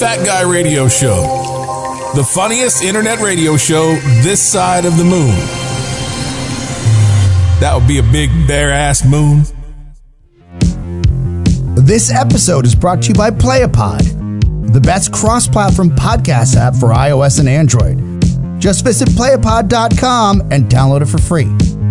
Fat Guy Radio Show, the funniest internet radio show this side of the moon. That would be a big bare-ass moon. This episode is brought to you by Playapod, the best cross-platform podcast app for iOS and Android. Just visit playapod.com and download it for free.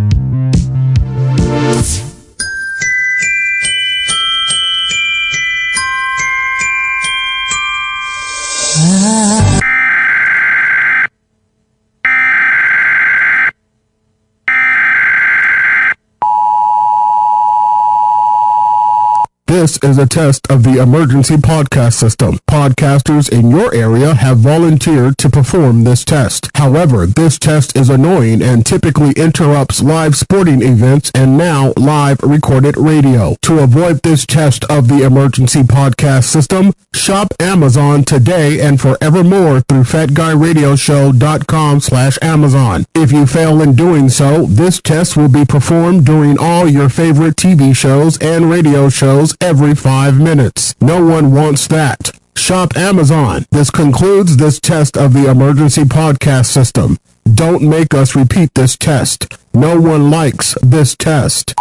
This is a test of the emergency podcast system. Podcasters in your area have volunteered to perform this test. However, this test is annoying and typically interrupts live sporting events and now live recorded radio. To avoid this test of the emergency podcast system, shop Amazon today and forevermore through fatguyradioshow.com/Amazon. If you fail in doing so, this test will be performed during all your favorite TV shows and radio shows every 5 minutes. No one wants that. Shop Amazon. This concludes this test of the emergency podcast system. Don't make us repeat this test. No one likes this test.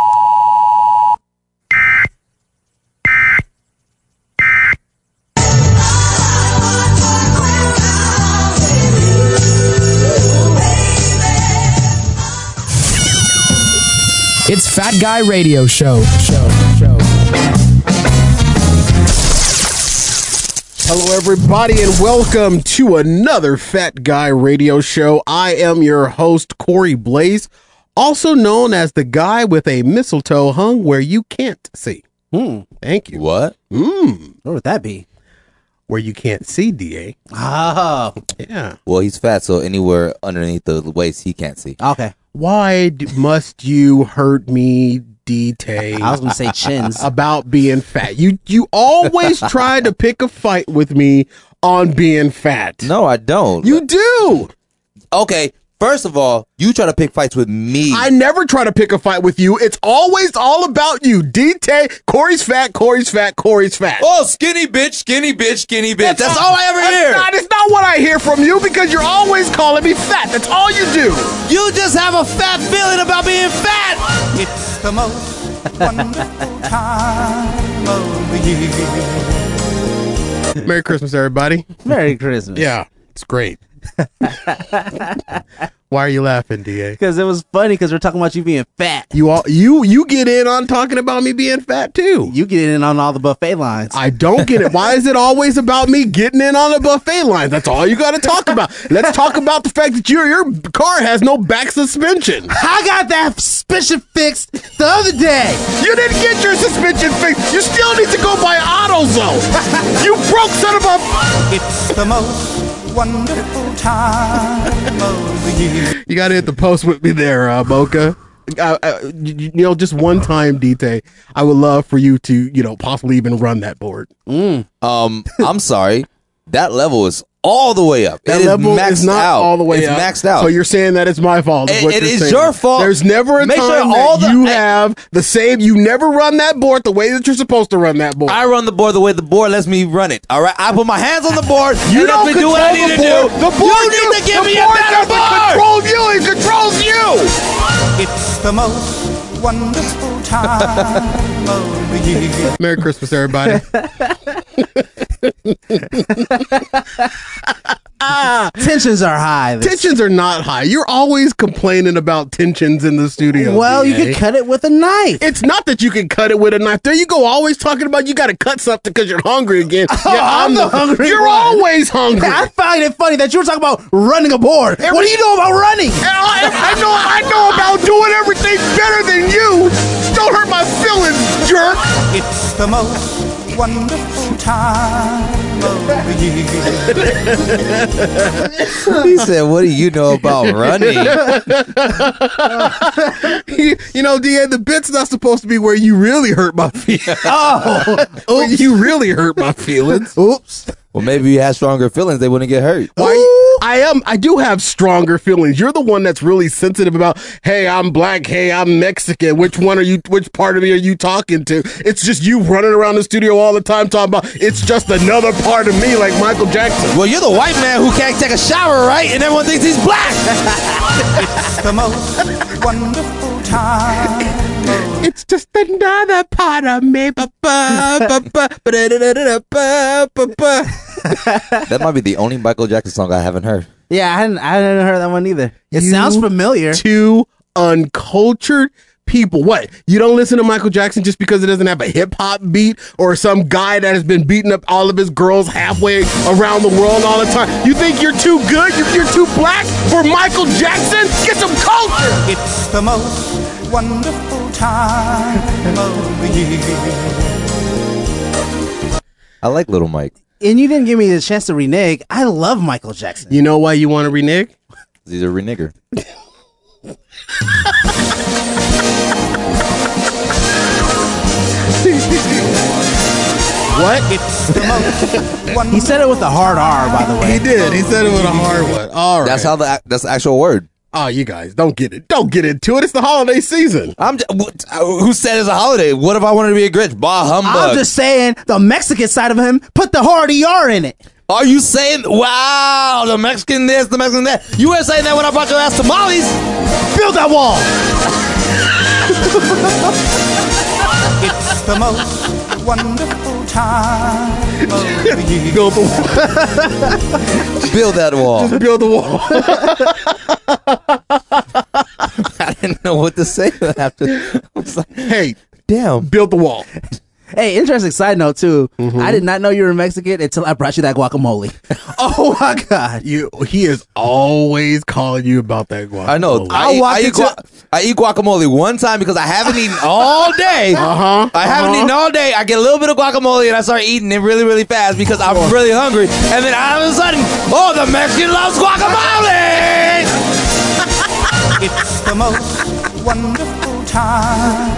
It's Fat Guy Radio Show. Hello, everybody, and welcome to another Fat Guy Radio Show. I am your host, Corey Blaze, also known as the guy with a mistletoe hung where you can't see. Thank you. What? What would that be? Where you can't see, DA. Oh, Yeah. Well, he's fat, so anywhere underneath the waist, he can't see. okay. Why must you hurt me, D-Tay? I was going to say chins. About being fat. You always try to pick a fight with me on being fat. No, I don't. You do. Okay, first of all, you try to pick fights with me. I never try to pick a fight with you. It's always all about you. D-Tay, Corey's fat, Corey's fat, Corey's fat. Oh, skinny bitch, skinny bitch, skinny bitch. That's all I ever hear. It's not what I hear from you because you're always calling me fat. That's all you do. You just have a fat feeling about being fat. It's the most wonderful time of the year. Merry Christmas, everybody. Merry Christmas. Yeah, it's great. Why are you laughing, DA? Because it was funny because we're talking about you being fat. You get in on talking about me being fat too. You get in on all the buffet lines. I don't get it. Why is it always about me getting in on the buffet lines? That's all you got to talk about. Let's talk about the fact that your car has no back suspension. I got that suspension fixed the other day. You didn't get your suspension fixed. You still need to go buy AutoZone. You broke son of a... It's the most wonderful time of the year. You got to hit the post with me there, Mocha. Just one time, D-Tay, I would love for you to, possibly even run that board. I'm sorry. That level is all the way up. That it level is maxed is not out. all the way it's up. maxed out. So you're saying that it's my fault. It is your fault. There's never a Make time sure all that the- you have the same. You never run that board the way that you're supposed to run that board. I run the board the way the board lets me run it. All right, I put my hands on the board. You and don't let me do what I control need to the do. board. The board You need to give me a better doesn't board. control you. It controls you. It's the most wonderful time of the year. Merry Christmas, everybody. Tensions are high. Tensions are not high. You're always complaining about tensions in the studio. Well, you DA. could cut it with a knife. It's not that you can cut it with a knife. There you go, always talking about you got to cut something because you're hungry again. I'm the hungry You're one. always hungry. I find it funny that you were talking about running a board. What do you know about running? And I know about doing everything better than you. Don't hurt my feelings, jerk. It's the most wonderful time of the year. He said, "What do you know about running?" DA, the bit's not supposed to be where you really hurt my feelings. Oh, You really hurt my feelings. oops. Well, maybe you had stronger feelings. They wouldn't get hurt. I do have stronger feelings. You're the one that's really sensitive about, hey, I'm black. Hey, I'm Mexican. Which part of me are you talking to? It's just you running around the studio all the time talking about, it's just another part of me like Michael Jackson. Well, you're the white man who can't take a shower, right? And everyone thinks he's black. It's the most wonderful time. It's just another part of me. That might be the only Michael Jackson song I haven't heard. Yeah, I hadn't heard that one either. It sounds familiar. Two uncultured people. What? You don't listen to Michael Jackson just because it doesn't have a hip hop beat or some guy that has been beating up all of his girls halfway around the world all the time? You think you're too good? You're too black for Michael Jackson? Get some culture. It's the most wonderful time of the year. I like Little Mike. And you didn't give me the chance to renege. I love Michael Jackson. You know why you want to renege? He's a renigger. What? It's the most wonderful. He said it with a hard R, by the way. He did. He said it with a hard one. All right. That's the actual word. Oh, you guys, don't get it. Don't get into it. It's the holiday season. Who said it's a holiday? What if I wanted to be a Grinch? Bah humbug. I'm just saying, the Mexican side of him put the hard ER in it. Are you saying, wow, the Mexican this, the Mexican that? You were saying that when I brought your ass tamales. Build that wall. It's the most wonderful time of the year. Build the wall. Build that wall. Just build the wall. I didn't know what to say after. I was like, Hey, damn. build the wall. Hey, interesting side note, too. I did not know you were Mexican until I brought you that guacamole. Oh, my God. He is always calling you about that guacamole. I know. I eat guacamole one time because I haven't eaten all day. I haven't eaten all day. I get a little bit of guacamole and I start eating it really, really fast because I'm really hungry. And then all of a sudden, oh, the Mexican loves guacamole! It's the most wonderful time.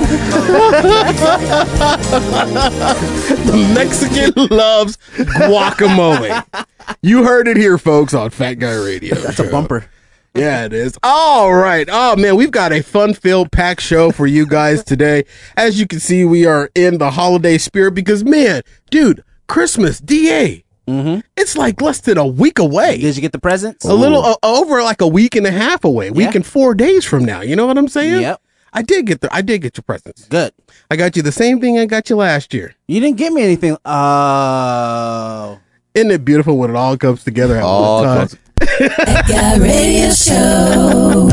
The Mexican loves guacamole. You heard it here, folks, on Fat Guy Radio. That's a bumper. Yeah, it is. All right. Oh, man, we've got a fun-filled, packed show for you guys today. As you can see, we are in the holiday spirit because, man, dude, Christmas, DA. It's like less than a week away. Did you get the presents? A little over like a week and a half away. Week and 4 days from now. You know what I'm saying? Yep. I did get your presents. Good. I got you the same thing I got you last year. You didn't give me anything. Isn't it beautiful when it all comes together at one time? Fat Guy Radio Show.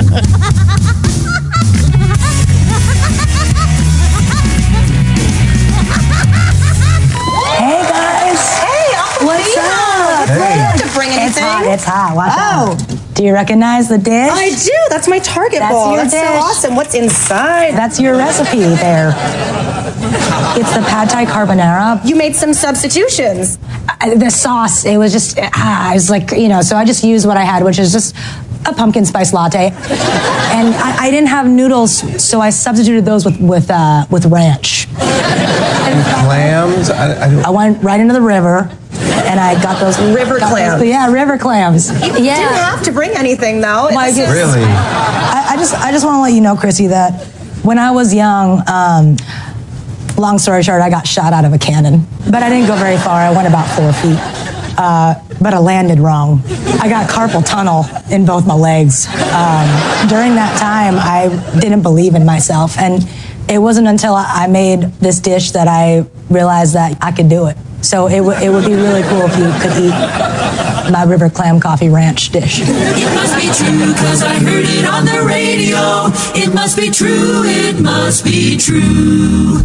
Hey guys. Hey, Uncle What's Leo. up? Hey. You don't have to bring anything. It's hot. Watch out. Do you recognize the dish? I do. That's my Target That's bowl. your That's so dish. awesome. What's inside? That's your recipe there. It's the pad thai carbonara. You made some substitutions. The sauce, it was just, I was like, so I just used what I had, which is just a pumpkin spice latte. And I didn't have noodles, so I substituted those with ranch. Clams? I went right into the river, and I got those River clams. Yeah, river clams. You didn't have to bring anything, though. Really? I just want to let you know, Chrissy, that when I was young, long story short, I got shot out of a cannon. But I didn't go very far. I went about 4 feet. But I landed wrong. I got carpal tunnel in both my legs. During that time, I didn't believe in myself. And it wasn't until I made this dish that I realized that I could do it. So it would be really cool if you could eat my river clam coffee ranch dish. It must be true, 'cause I heard it on the radio. It must be true, it must be true.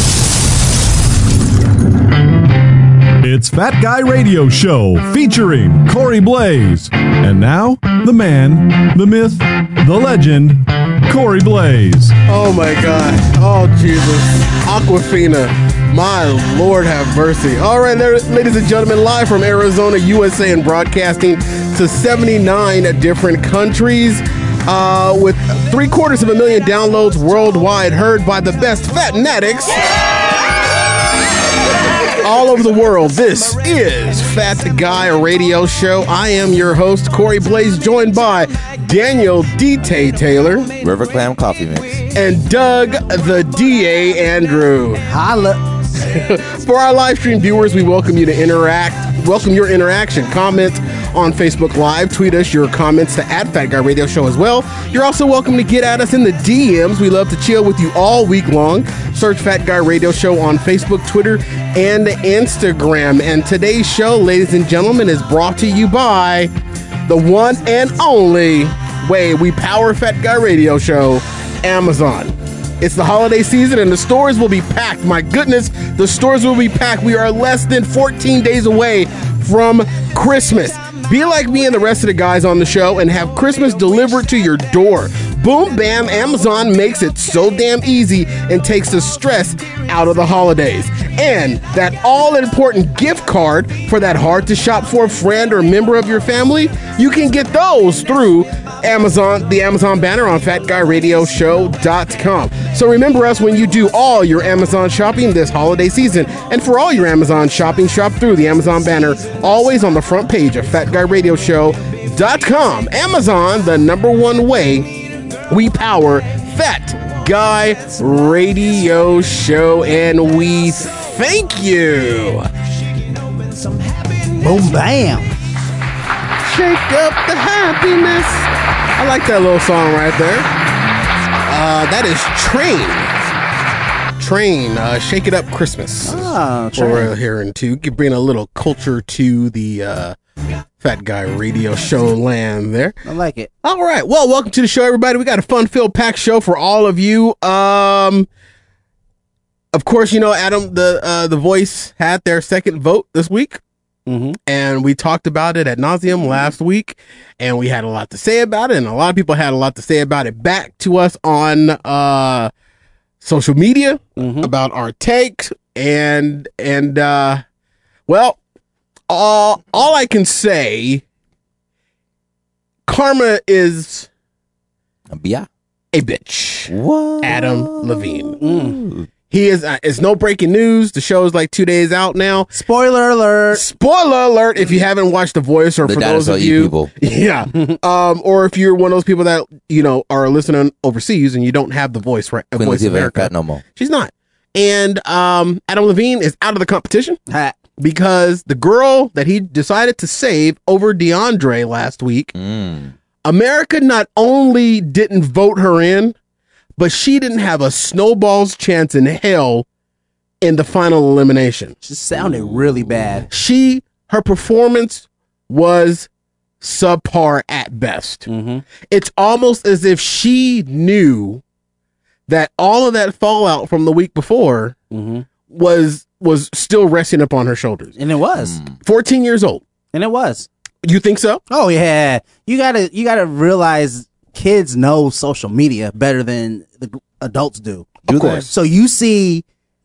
It's Fat Guy Radio Show featuring Corey Blaze. And now, the man, the myth, the legend, Corey Blaze. Oh my God. Oh Jesus. Aquafina. My Lord have mercy. All right, there, ladies and gentlemen, live from Arizona, USA, and broadcasting to 79 different countries. With 750,000 downloads worldwide, heard by the best fat fanatics. all over the world. This is Fat Guy Radio Show. I am your host, Corey Blaze, joined by Daniel D.T. Taylor, River Clam Coffee Mix, and Doug the D.A. Andrew. Holla. For our live stream viewers, we welcome you to welcome your interaction. Comment on Facebook Live. Tweet us your comments to @FatGuyRadio Show as well. You're also welcome to get at us in the DMs. We love to chill with you all week long. Search Fat Guy Radio Show on Facebook, Twitter, and Instagram. And today's show, ladies and gentlemen, is brought to you by the one and only way we power Fat Guy Radio Show, Amazon. It's the holiday season and the stores will be packed. My goodness, the stores will be packed. We are less than 14 days away from Christmas. Be like me and the rest of the guys on the show and have Christmas delivered to your door. Boom, bam, Amazon makes it so damn easy and takes the stress out of the holidays. And that all-important gift card for that hard-to-shop for friend or member of your family, you can get those through Amazon, the Amazon banner on FatGuyRadioShow.com. So remember us when you do all your Amazon shopping this holiday season. And for all your Amazon shopping, shop through the Amazon banner, always on the front page of FatGuyRadioShow.com. Amazon, the #1 way we power Fat Guy Radio Show, and we thank you. Boom, bam. Shake up the happiness. I like that little song right there. That is Train, Shake It Up Christmas. We're here and to bring a little culture to the Fat Guy Radio Show land there. I like it. All right. Well, welcome to the show, everybody. We got a fun-filled packed show for all of you. Of course, you know, Adam, the Voice had their second vote this week. Mm-hmm. And we talked about it ad nauseum last week, and we had a lot to say about it, and a lot of people had a lot to say about it back to us on social media about our takes, and well, all I can say, karma is a bitch. What? Adam Levine. He is. It's no breaking news. The show is like 2 days out now. Spoiler alert! Spoiler alert! If you haven't watched The Voice, or for those of you, people. Yeah, or if you're one of those people that are listening overseas and you don't have The Voice, right? Voice America, no more. She's not. And Adam Levine is out of the competition because the girl that he decided to save over DeAndre last week, America not only didn't vote her in, but she didn't have a snowball's chance in hell in the final elimination. She sounded really bad. Her performance was subpar at best. It's almost as if she knew that all of that fallout from the week before was still resting upon her shoulders. And it was. 14 years old. And it was. You think so? Oh yeah. You gotta realize kids know social media better than the adults do. Of course. So you see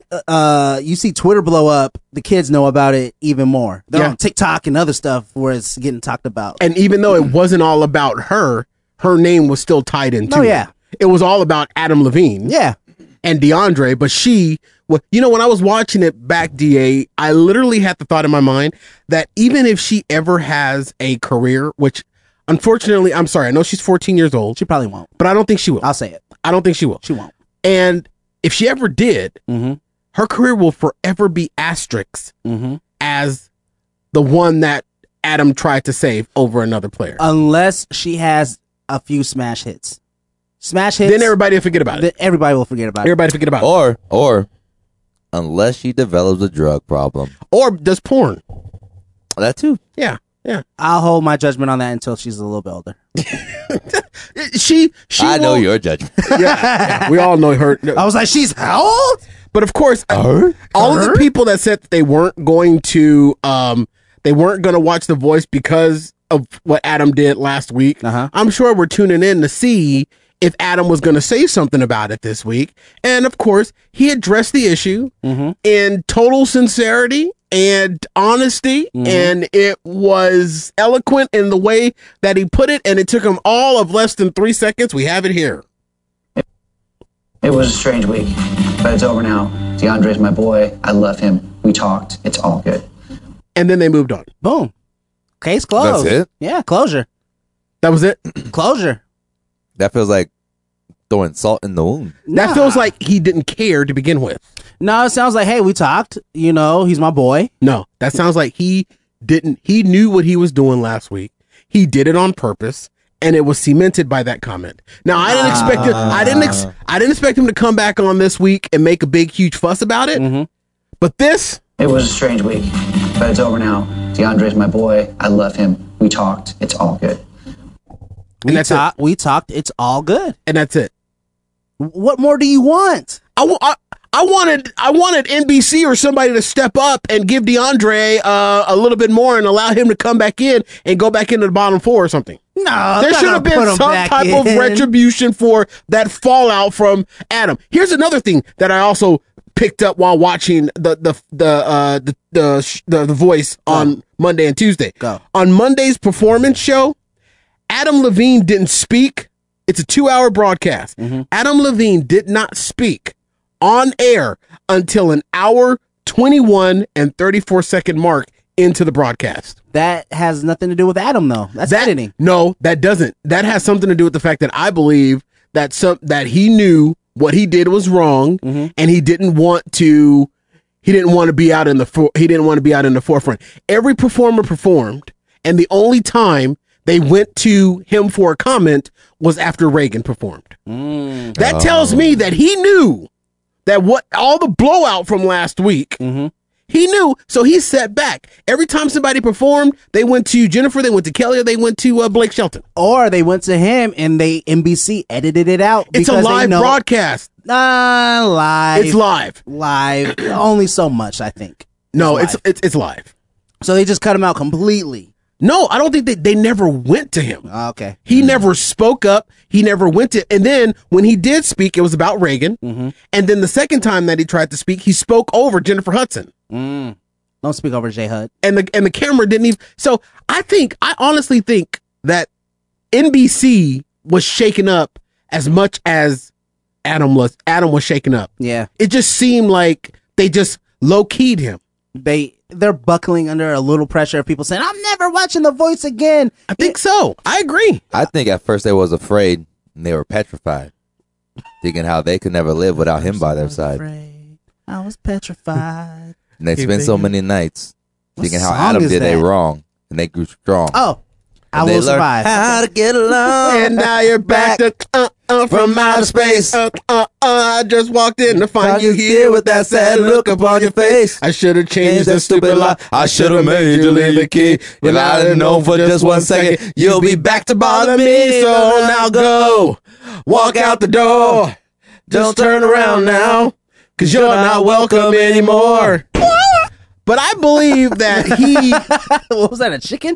Twitter blow up, the kids know about it even more. They're on TikTok and other stuff where it's getting talked about. And even though it wasn't all about her name was still tied into it. It was all about Adam Levine. Yeah. And DeAndre, but when I was watching it back, DA, I literally had the thought in my mind that even if she ever has a career, which unfortunately, I'm sorry, I know she's 14 years old. She probably won't. But I don't think she will. I'll say it. I don't think she will. She won't. And if she ever did, her career will forever be asterisks as the one that Adam tried to save over another player. Unless she has a few smash hits. Then everybody will forget about it. Everybody will forget about it. Everybody forget about it. Or unless she develops a drug problem. Or does porn. That too. Yeah. Yeah. I'll hold my judgment on that until she's a little bit older. I know your judgment. Yeah, we all know her. I was like, she's how old? But of course, all of the people that said that they weren't going to watch The Voice because of what Adam did last week, I'm sure we're tuning in to see if Adam was going to say something about it this week. And of course, he addressed the issue in total sincerity and honesty, and it was eloquent in the way that he put it, and it took him all of less than 3 seconds. We have it here. It was a strange week, but it's over now. DeAndre's my boy. I love him. We talked. It's all good. And then they moved on. Boom. Case closed. That's it? Yeah, closure. That was it? Closure. That feels like throwing salt in the wound. That feels like he didn't care to begin with. No, it sounds like, hey, we talked. You know, he's my boy. No, that sounds like he knew what he was doing last week. He did it on purpose, and it was cemented by that comment. Now, I didn't expect it. I didn't expect him to come back on this week and make a big, huge fuss about it. But this, It was a strange week, but it's over now. DeAndre's my boy. I love him. We talked. It's all good. And that's it. We talked. It's all good. And that's it. What more do you want? I wanted NBC or somebody to step up and give DeAndre a little bit more and allow him to come back in and go back into the bottom four or something. No, there should have been some type of retribution for that fallout from Adam. Here's another thing that I also picked up while watching the Voice on Monday and Tuesday. On Monday's performance show, Adam Levine didn't speak. It's a 2-hour broadcast. Adam Levine did not speak on air until an hour 21 and 34 second mark into the broadcast. That has nothing to do with Adam, though. That's editing. No, that doesn't. That has something to do with the fact that I believe that that he knew what he did was wrong, and he didn't want to be out in the forefront. Every performer performed, and the only time they went to him for a comment was after Reagan performed. That tells me that he knew that all the blowout from last week, he knew, so he set back. Every time somebody performed, they went to Jennifer, they went to Kelly, or they went to Blake Shelton. Or they went to him and NBC edited it out. It's a live broadcast. Live. It's live. Live. Only so much, I think. No, it's live. So they just cut him out completely. No, I don't think they never went to him. Okay. He never spoke up. He never went to, and then when he did speak, it was about Reagan. And then the second time that he tried to speak, he spoke over Jennifer Hudson. Don't speak over J Hud. And the camera didn't even. So I honestly think that NBC was shaken up as much as Adam was shaken up. Yeah. It just seemed like they just low keyed him. They're buckling under a little pressure of people saying, I'm never watching The Voice again. I think so. I agree. I think at first they was afraid and they were petrified, thinking how they could never live without him by their side. I was petrified. And they spent so many nights thinking how song Adam is did that? they wrong, and they grew strong. Oh, And I they will learned survive. How to get along. And now you're back to from outer space. I just walked in to find you here with that sad look upon your face. I should have changed that stupid lock. I should have made you leave the key. If I didn't know for just 1 second, you'll be back to bother me. So now go, walk out the door. Just turn around now, 'cause you're not welcome anymore. But I believe that he... What was that, a chicken?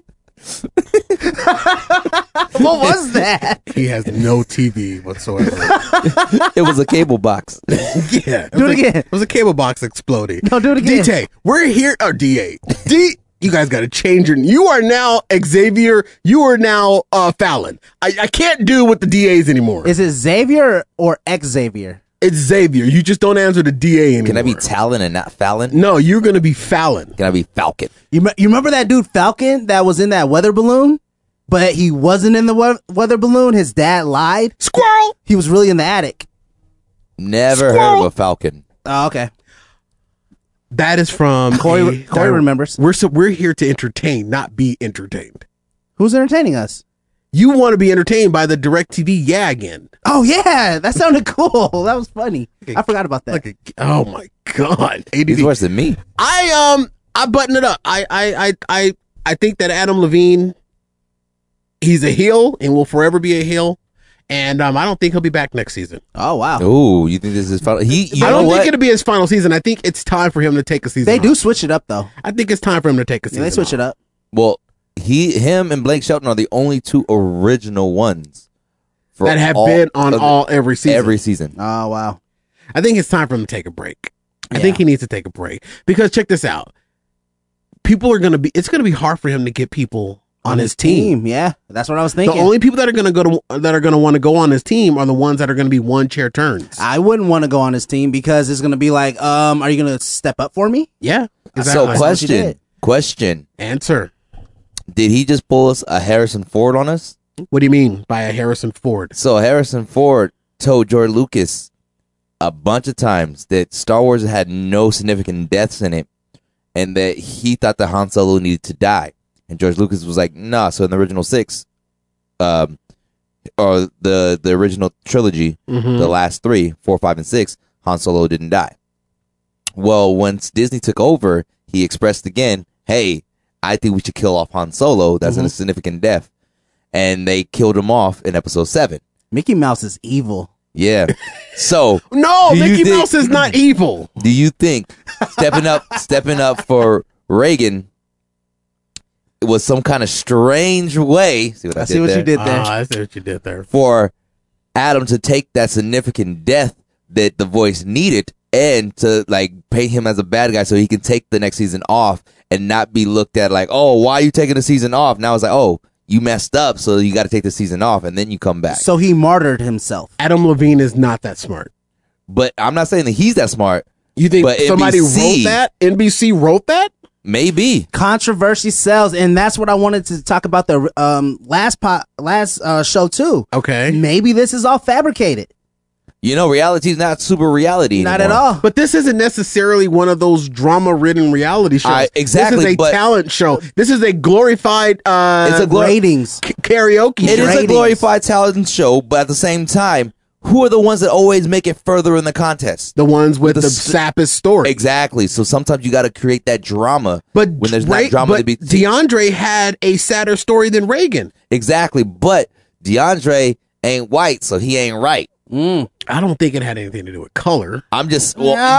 What was that? He has no TV whatsoever. It was a cable box. Yeah. Do it again. It was a cable box exploding. No, do it again. DT, we're here. Oh, DA. You guys got to change your... You are now Xavier. You are now Fallon. I can't do with the DAs anymore. Is it Xavier or Xavier? It's Xavier. You just don't answer the DA anymore. Can I be Talon and not Fallon? No, you're going to be Fallon. Can I be Falcon? You remember that dude Falcon that was in that weather balloon? But he wasn't in the weather balloon. His dad lied. Squirrel! He was really in the attic. Never heard of a Falcon. Oh, okay. That is from... Corey remembers. We're here to entertain, not be entertained. Who's entertaining us? You want to be entertained by the DirecTV yeah again. Oh, yeah. That sounded cool. That was funny. I forgot about that. Oh, my God. ADD. He's worse than me. I button it up. I think that Adam Levine, he's a heel and will forever be a heel. And I don't think he'll be back next season. Oh, wow. Oh, you think this is final? I don't think it'll be his final season. I think it's time for him to take a season They off. do switch it up, though. I think it's time for him to take a season They switch it up. Well, him and Blake Shelton are the only two original ones that have been on every season. Every season. Oh, wow. I think it's time for him to take a break. I think he needs to take a break because check this out. It's going to be hard for him to get people on his team. Yeah, that's what I was thinking. The only people that are going to want to go on his team are the ones that are going to be one chair turns. I wouldn't want to go on his team because it's going to be like, are you going to step up for me? Yeah. Exactly. So question. Answer. Did he just pull us a Harrison Ford on us? What do you mean by a Harrison Ford? So Harrison Ford told George Lucas a bunch of times that Star Wars had no significant deaths in it and that he thought that Han Solo needed to die. And George Lucas was like, nah. So in the original 6, or the original trilogy, the last 3, 4, 5, and 6, Han Solo didn't die. Well, once Disney took over, he expressed again, hey, I think we should kill off Han Solo. That's a significant death. And they killed him off in episode 7. Mickey Mouse is evil. Yeah. So no, Mickey Mouse is not evil. Do you think stepping up for Reagan was some kind of strange way? See what I see what you did there. I see what you did there. For Adam to take that significant death that the voice needed and to like paint him as a bad guy so he can take the next season off and not be looked at like, oh, why are you taking the season off? Now it's like, oh, you messed up, so you got to take the season off, and then you come back. So he martyred himself. Adam Levine is not that smart. But I'm not saying that he's that smart. You think somebody wrote that? NBC wrote that? Maybe. Controversy sells, and that's what I wanted to talk about the last show too. Okay. Maybe this is all fabricated. You know, reality is not super reality Not anymore. at all. But this isn't necessarily one of those drama-ridden reality shows. Exactly. This is a talent show. This is a glorified it's a ratings karaoke. It is a glorified talent show, but at the same time, who are the ones that always make it further in the contest? The ones with the sappest story. Exactly. So sometimes you got to create that drama. But when there's not drama to be. DeAndre had a sadder story than Reagan. Exactly. But DeAndre ain't white, so he ain't right. I don't think it had anything to do with color. I'm just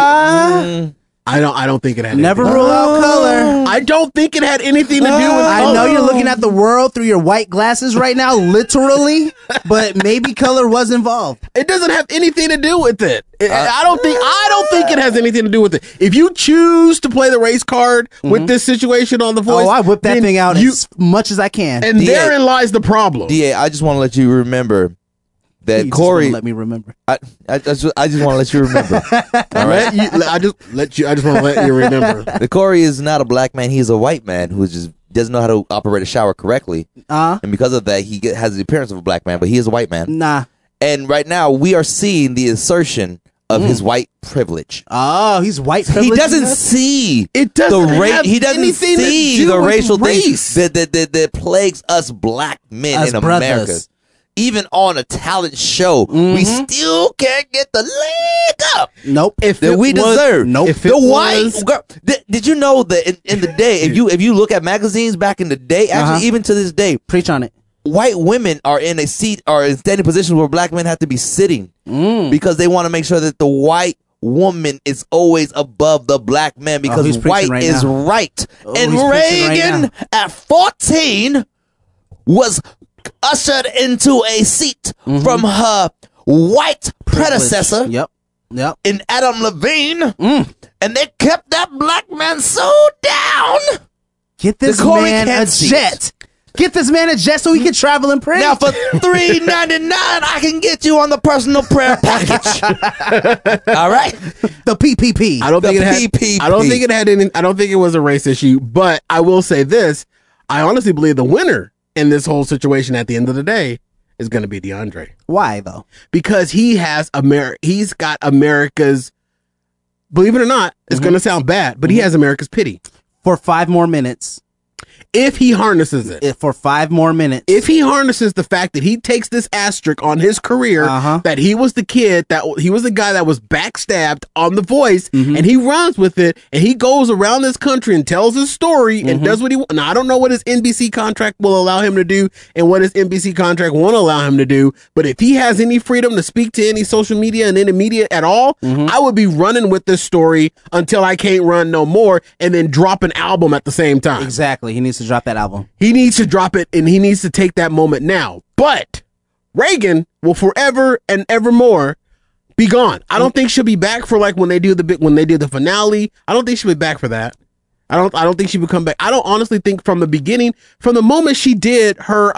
I don't think it had. Never rule out color. I don't think it had anything to do with color. I know you're looking at the world through your white glasses right now, literally, but maybe color was involved. It doesn't have anything to do with it. I don't think it has anything to do with it. If you choose to play the race card with this situation on The Voice, I whip that thing out as much as I can. And therein lies the problem. DA, I just want to let you remember that Corey. Let me remember. I just want to let you remember. All right. I just want to let you remember. The Corey is not a black man. He's a white man who just doesn't know how to operate a shower correctly. And because of that, he has the appearance of a black man, but he is a white man. Nah. And right now, we are seeing the assertion of his white privilege. Oh, he's white privilege. He doesn't see it. Doesn't he doesn't see the racial things that plagues us black men in America. Even on a talent show, we still can't get the leg up. Nope. That we deserve. Nope. The white girl. Did you know that in the day, if you look at magazines back in the day, actually even to this day, preach on it. White women are in a seat or in standing positions where black men have to be sitting because they want to make sure that the white woman is always above the black man because white is right. And Reagan at 14 was ushered into a seat from her white predecessor. Yep. In Adam Levine. And they kept that black man so down. Get this man a jet. Get this man a jet so he can travel and pray. Now for $3.99, I can get you on the personal prayer package. All right, the PPP. I don't think it had any. I don't think it was a race issue. But I will say this: I honestly believe the winner in this whole situation at the end of the day is going to be DeAndre. Why though? Because he has He's got America's. Believe it or not, it's going to sound bad, but he has America's pity for 5 more minutes. If he harnesses it. For 5 more minutes. If he harnesses the fact that he takes this asterisk on his career, that he was the kid, that he was the guy that was backstabbed on The Voice, and he runs with it, and he goes around this country and tells his story and does what he wants. Now, I don't know what his NBC contract will allow him to do and what his NBC contract won't allow him to do, but if he has any freedom to speak to any social media and any media at all, I would be running with this story until I can't run no more and then drop an album at the same time. Exactly. He needs to drop that album. He needs to drop it, and he needs to take that moment now. But Reagan will forever and evermore be gone. I don't think she'll be back for like when they did the finale. I don't think she'll be back for that. I don't think she would come back. I don't honestly think from the beginning, from the moment she did her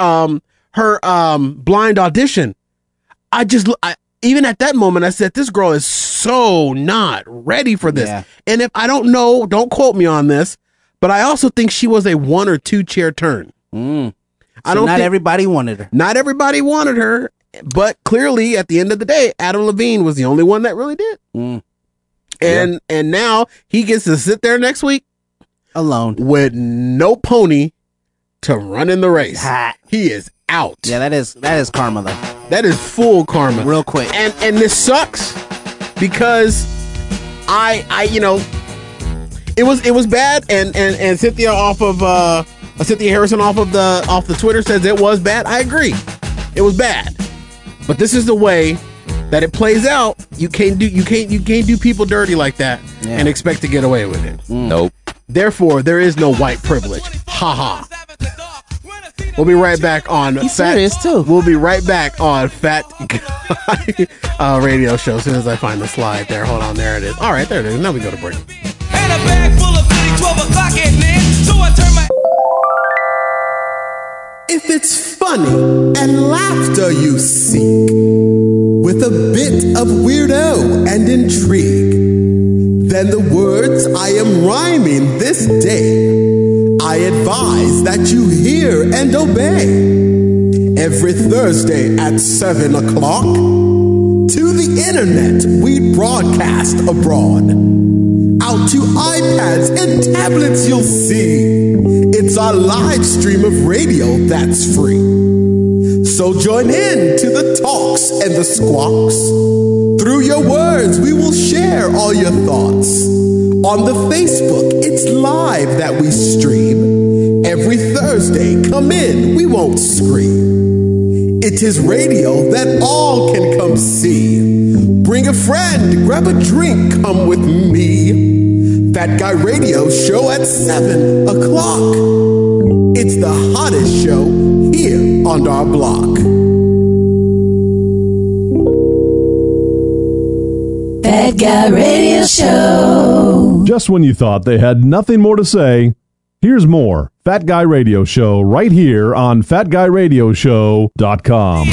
blind audition, even at that moment, I said, this girl is so not ready for this. Yeah. And if I don't know, don't quote me on this, but I also think she was a 1 or 2 chair turn. So I don't not think everybody wanted her. Not everybody wanted her, but clearly at the end of the day, Adam Levine was the only one that really did. And now he gets to sit there next week alone with no pony to run in the race. He is out. Yeah, that is karma though. That is full karma. Real quick. And this sucks because I it was bad and Cynthia off of Cynthia Harrison off the Twitter says it was bad. I agree. It was bad. But this is the way that it plays out. You can't do people dirty like that and expect to get away with it. Nope. Therefore, there is no white privilege. Ha ha. We'll be right back on We'll be right back on Fat Guy Radio Show as soon as I find the slide there. Hold on, there it is. All right, there it is. Now we go to break. And a bag full of 12 o'clock at night, so I turn my... If it's funny and laughter you seek, with a bit of weirdo and intrigue, then the words I am rhyming this day, I advise that you hear and obey. Every Thursday at 7 o'clock, to the internet we broadcast abroad. Out to iPads and tablets you'll see. It's our live stream of radio that's free. So join in to the talks and the squawks. Through your words we will share all your thoughts. On the Facebook it's live that we stream. Every Thursday come in, we won't scream. It is radio that all can come see. Bring a friend, grab a drink, come with me. Fat Guy Radio Show at 7 o'clock. It's the hottest show here on our block. Fat Guy Radio Show. Just when you thought they had nothing more to say, here's more Fat Guy Radio Show right here on fatguyradioshow.com.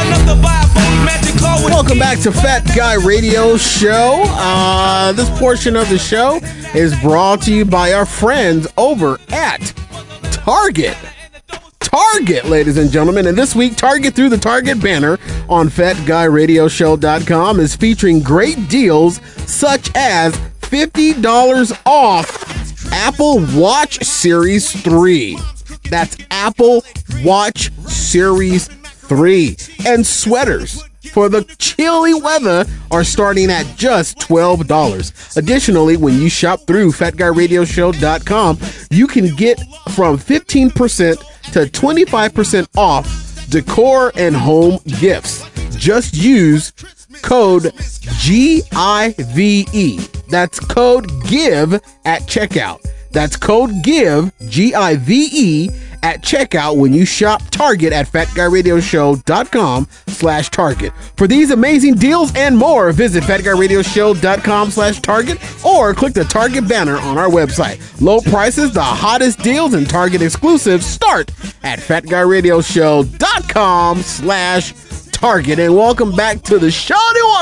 Welcome back to Fat Guy Radio Show. This portion of the show is brought to you by our friends over at Target. Target, ladies and gentlemen. And this week, Target through the Target banner on fatguyradioshow.com is featuring great deals such as $50 off Apple Watch Series 3. That's Apple Watch Series 3. And sweaters for the chilly weather are starting at just $12. Additionally, when you shop through fatguyradioshow.com, you can get from 15% to 25% off decor and home gifts. Just use code GIVE. That's code GIVE at checkout. That's code GIVE, GIVE, at checkout when you shop Target at fatguyradioshow.com/Target. For these amazing deals and more, visit fatguyradioshow.com/Target or click the Target banner on our website. Low prices, the hottest deals, and Target exclusives start at fatguyradioshow.com/Target. And welcome back to the show.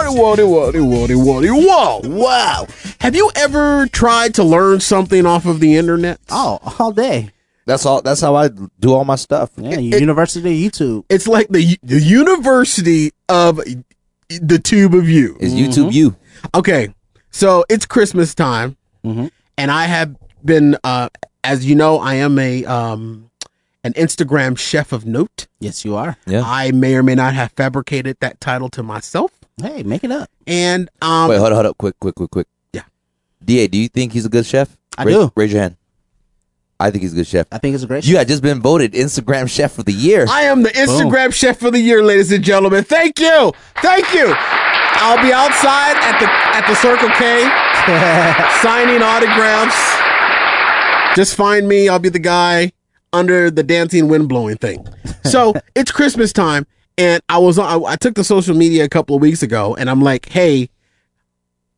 Wow. Have you ever tried to learn something off of the internet? Oh, all day. That's how I do all my stuff. Yeah, University of YouTube. It's like the University of the Tube of You. Is YouTube you? Okay, so it's Christmas time, and I have been, as you know, I am an Instagram chef of note. Yes, you are. Yeah. I may or may not have fabricated that title to myself. Hey, make it up. And wait, hold up, quick. Yeah. DA, do you think he's a good chef? I do. Raise your hand. I think he's a good chef. I think it's a great chef. You had just been voted Instagram Chef of the Year. I am the Instagram Chef of the Year, ladies and gentlemen. Thank you. I'll be outside at the Circle K signing autographs. Just find me. I'll be the guy under the dancing wind blowing thing. So it's Christmas time, and I took the social media a couple of weeks ago, and I'm like, hey,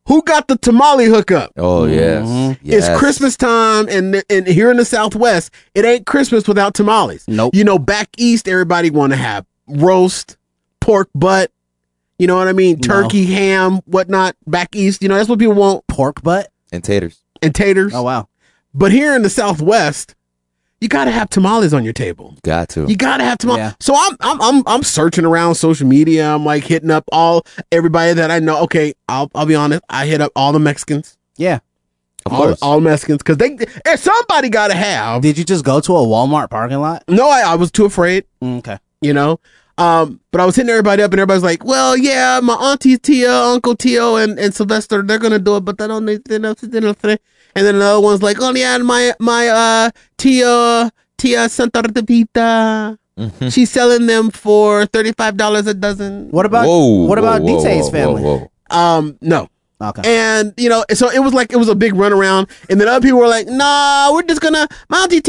Who got the tamale hookup? Oh, yes. It's Christmas time, and here in the Southwest, it ain't Christmas without tamales. Nope. You know, back east, everybody want to have roast, pork butt, you know what I mean? Turkey, ham, whatnot. Back east, you know, that's what people want. Pork butt? And taters. And taters. Oh, wow. But here in the Southwest, you got to have tamales on your table. Got to. You got to have tamales. Yeah. So I'm searching around social media. I'm like hitting up everybody that I know. Okay, I'll be honest. I hit up all the Mexicans. Yeah. Of course. All Mexicans, because somebody got to have. Did you just go to a Walmart parking lot? No, I was too afraid. Okay. You know, but I was hitting everybody up, and everybody's like, "Well, yeah, my auntie Tia, Uncle Tio, and Sylvester, they're gonna do it, but they don't." And then another one's like, "Oh yeah, my Tia Santa Rita, she's selling them for $35 a dozen." What about Dite's family? No. Okay. And, you know, so it was like, it was a big runaround. And then other people were like, nah, we're just gonna, you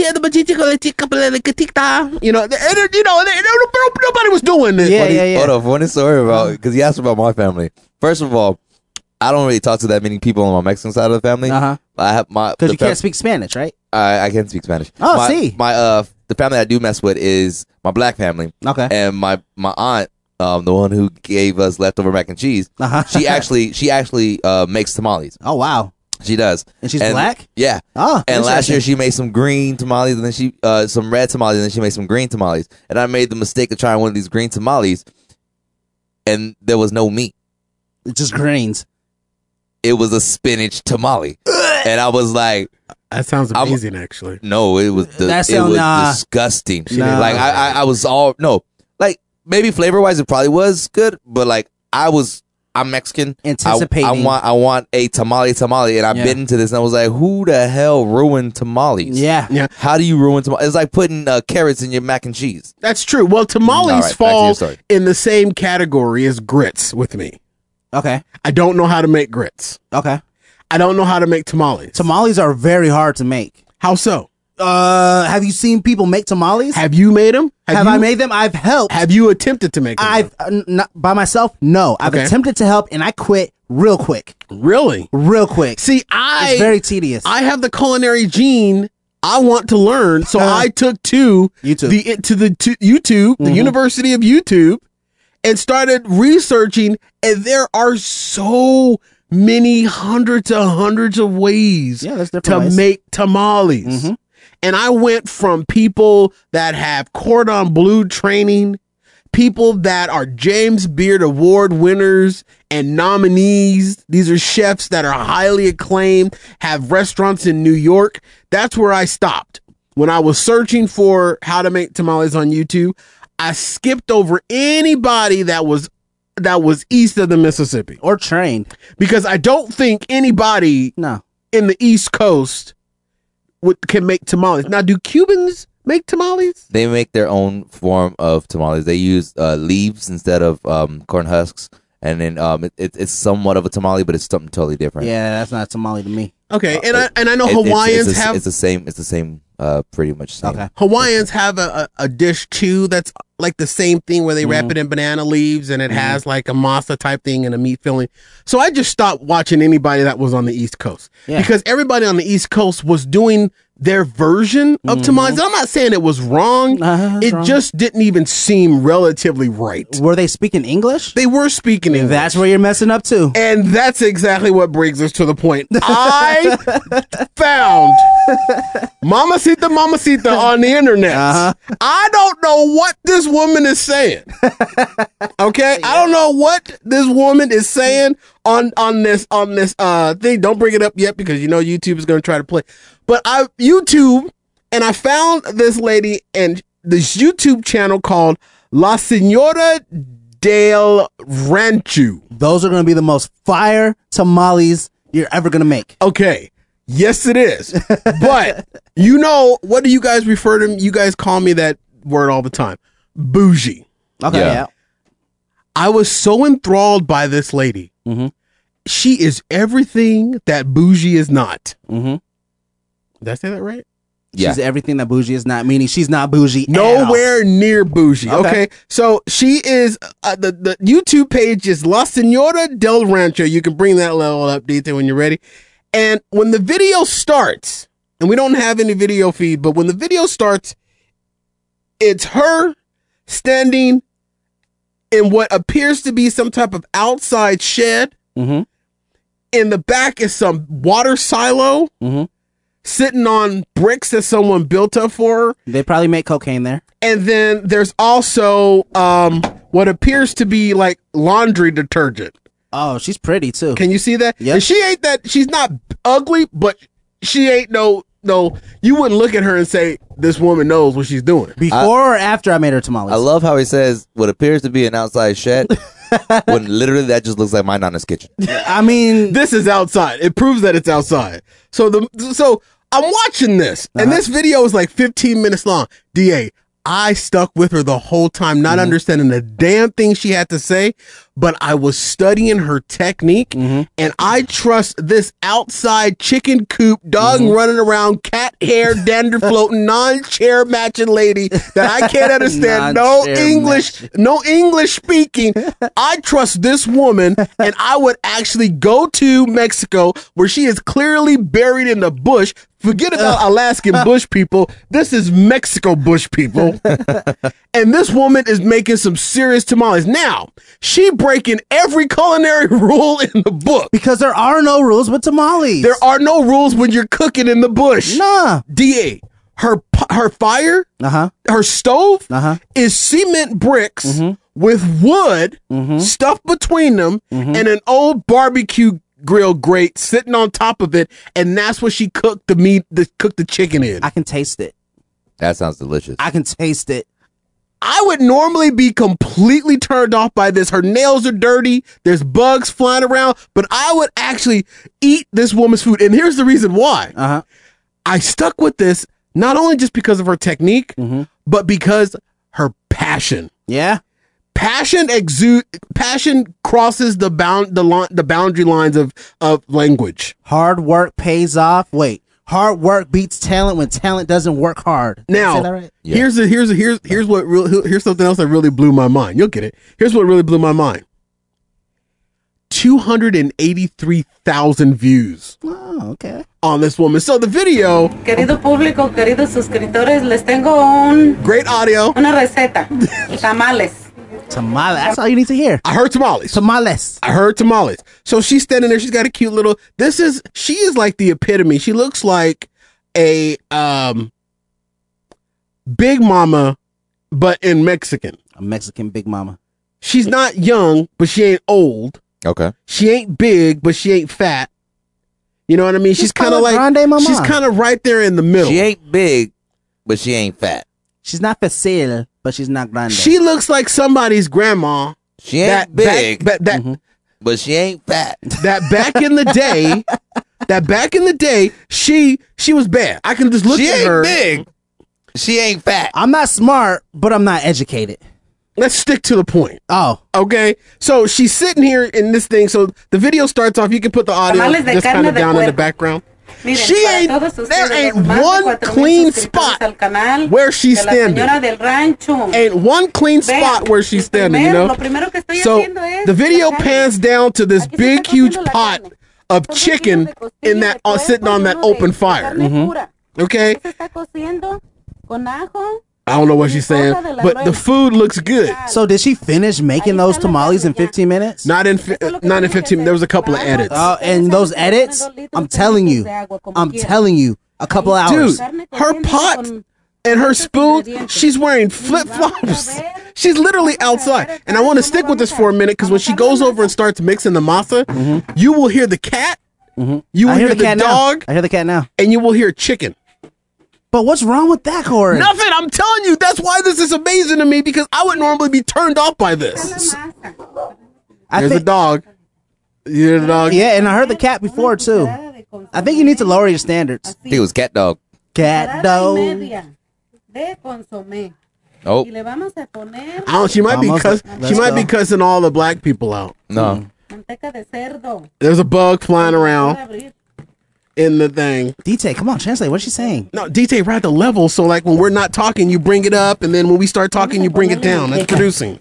know, nobody was doing it. Yeah. Hold on, funny story about, because you asked about my family. First of all, I don't really talk to that many people on my Mexican side of the family. Uh-huh. I have because you can't speak Spanish, right? I can speak Spanish. Oh, see. The family I do mess with is my black family. Okay. And my aunt, the one who gave us leftover mac and cheese, she actually makes tamales. Oh, wow. She does. And she's black? Yeah. Oh, and last year she made some green tamales, and then she some red tamales, and then she made some green tamales. And I made the mistake of trying one of these green tamales, and there was no meat. It's just grains. It was a spinach tamale. And I was like, that sounds amazing, actually. No, it was disgusting. Nah. Like I was like maybe flavor wise it probably was good, but like I'm Mexican. Anticipating. I want a tamale, and I bit into this and I was like, who the hell ruined tamales? Yeah. How do you ruin tamales? It's like putting carrots in your mac and cheese. That's true. Well, tamales All right, fall back to your story. in the same category as grits with me. Okay. I don't know how to make grits. Okay. I don't know how to make tamales. Tamales are very hard to make. How so? Have you seen people make tamales? Have you made them? Have I made them? I've helped. Have you attempted to make them? Not by myself? No. I've attempted to help, and I quit real quick. Really? Real quick. See, it's very tedious. I have the culinary gene. I want to learn, so I took to YouTube, the University of YouTube, and started researching, and there are so many hundreds of ways to make tamales. And I went from people that have cordon bleu training, people that are James Beard Award winners and nominees. These are chefs that are highly acclaimed, have restaurants in New York. That's where I stopped. When I was searching for how to make tamales on YouTube, I skipped over anybody that was east of the Mississippi or trained, because I don't think anybody in the East Coast can make tamales. Now, do Cubans make tamales? They make their own form of tamales. They use leaves instead of corn husks, and then it's somewhat of a tamale, but it's something totally different. Yeah, that's not a tamale to me. Okay, and I know Hawaiians have it's the same pretty much same. Okay. Hawaiians have a dish too that's like the same thing where they wrap it in banana leaves and it has like a masa type thing and a meat filling. So I just stopped watching anybody that was on the East Coast because everybody on the East Coast was doing their version of tamales. I'm not saying it was wrong. It just didn't even seem relatively right. Were they speaking English? They were speaking English. That's where you're messing up too. And that's exactly what brings us to the point. I found Mamacita on the internet. I don't know what this woman is saying. Okay? I don't know what this woman is saying on this thing. Don't bring it up yet because you know YouTube is going to try to play. But I YouTube and I found this lady and this YouTube channel called La Señora del Rancho. Those are going to be the most fire tamales you're ever going to make. Okay. Yes, it is. But you know, what do you guys refer to? You guys call me that word all the time. Bougie. Okay. Yeah. I was so enthralled by this lady. She is everything that bougie is not. Did I say that right? She's everything that bougie is not, meaning she's not bougie. Nowhere near bougie. Okay. So she is, the YouTube page is La Senora del Rancho. You can bring that level up, detail, when you're ready. And when the video starts, and we don't have any video feed, but when the video starts, it's her standing in what appears to be some type of outside shed. Mm-hmm. In the back is some water silo. Mm-hmm. Sitting on bricks that someone built up for her. They probably make cocaine there. And then there's also what appears to be like laundry detergent. Oh, she's pretty too. Can you see that? Yeah. And she ain't that. She's not ugly, but she ain't no. You wouldn't look at her and say this woman knows what she's doing. Before or after I made her tamales? I love how he says what appears to be an outside shed, when literally that just looks like my nana's kitchen. I mean, this is outside. It proves that it's outside. So I'm watching this, and this video is like 15 minutes long. DA, I stuck with her the whole time, not understanding the damn thing she had to say, but I was studying her technique, and I trust this outside chicken coop, dog running around, cat hair, dander floating, non-chair matching lady that I can't understand, no English speaking. I trust this woman, and I would actually go to Mexico, where she is clearly buried in the bush. Forget about Alaskan bush people. This is Mexico bush people. And this woman is making some serious tamales. Now, she breaking every culinary rule in the book. Because there are no rules with tamales. There are no rules when you're cooking in the bush. Nah. DA, her fire, her stove is cement bricks with wood stuffed between them and an old barbecue grill grate sitting on top of it, and that's what she cooked the chicken in. I can taste it. That sounds delicious. I can taste it. I would normally be completely turned off by this. Her nails are dirty. There's bugs flying around, but I would actually eat this woman's food. And here's the reason why. I stuck with this not only just because of her technique, but because her passion. Yeah. Passion crosses the boundary lines of language. Hard work pays off. Wait, hard work beats talent when talent doesn't work hard. Now, right? here's something else that really blew my mind. You'll get it. Here's what really blew my mind. 283,000 views. Oh, okay. On this woman. So the video. Querido público, queridos suscriptores, les tengo un great audio. Una receta. Tamales. Tamales. That's all you need to hear. I heard tamales. Tamales. I heard tamales. So she's standing there. She's got a cute little. She is like the epitome. She looks like a Big Mama, but in Mexican. A Mexican Big Mama. She's not young, but she ain't old. Okay. She ain't big, but she ain't fat. You know what I mean? She's kind of like she's kind of right there in the middle. She ain't big, but she ain't fat. She's not facile, but she's not grande. She looks like somebody's grandma. She ain't big, but she ain't fat. That back in the day, she was bad. I can just look at her. She ain't big. She ain't fat. I'm not smart, but I'm not educated. Let's stick to the point. Oh. Okay. So she's sitting here in this thing. So the video starts off. You can put the audio just kind of down in the background. Miren, there ain't one clean spot where she's standing. Ain't one clean spot where she's standing, you know? So the video pans down to this big, huge pot of chicken in that sitting on that open fire. Okay? I don't know what she's saying, but the food looks good. So did she finish making those tamales in 15 minutes? Not in 15. There was a couple of edits. Oh, and those edits, I'm telling you, a couple of hours. Dude, her pot and her spoon, she's wearing flip-flops. She's literally outside. And I want to stick with this for a minute because when she goes over and starts mixing the masa, you will hear the cat, you will hear the dog. I hear the cat now. And you will hear chicken. But what's wrong with that, Corey? Nothing. I'm telling you. That's why this is amazing to me because I would normally be turned off by this. There's a dog. You hear the dog? Yeah, and I heard the cat before, too. I think you need to lower your standards. I think it was cat dog. Cat dog. Oh. She might be cussing all the black people out. No. There's a bug flying around. in the thing. DT, come on, translate. What's she saying? No, DT, we're at the level. So like when we're not talking, you bring it up, and then when we start talking, you bring it down. That's producing.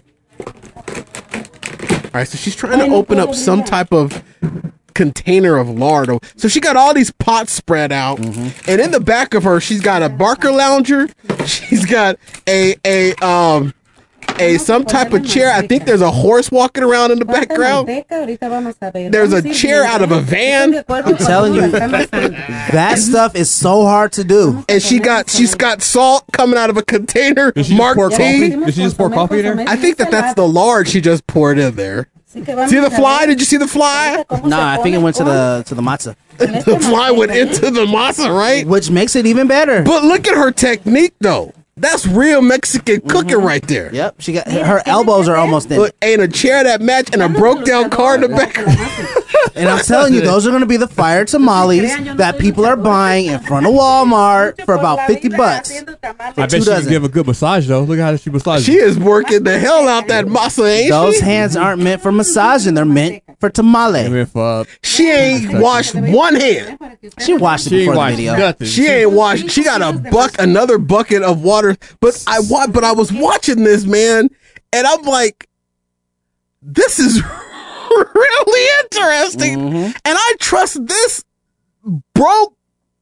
All right, so she's trying to open up some type of container of lard. So she got all these pots spread out, and in the back of her, she's got a Barker lounger. She's got a some type of chair. I think there's a horse walking around in the background. There's a chair out of a van. I'm telling you, that stuff is so hard to do. And she's got salt coming out of a container. Mark T. Did she just pour coffee in there? I think that's the lard she just poured in there. See the fly? Did you see the fly? Nah, I think it went to the matzah. The fly went into the masa, right? Which makes it even better. But look at her technique, though. That's real Mexican cooking right there. Yep, she got her elbows are almost in. Look, and a chair that match and a broke down car in the back. And I'm telling you, those are going to be the fire tamales that people are buying in front of Walmart for about $50. I bet she can give a good massage though. Look at how she massages. She is working the hell out that masa, ain't she? Those hands aren't meant for massaging; they're meant for tamale. She ain't washed one hand. She washed it before the video. Nothing. She ain't washed. She got another bucket of water. But I was watching this, man, and I'm like, this is really interesting. And I trust this broke,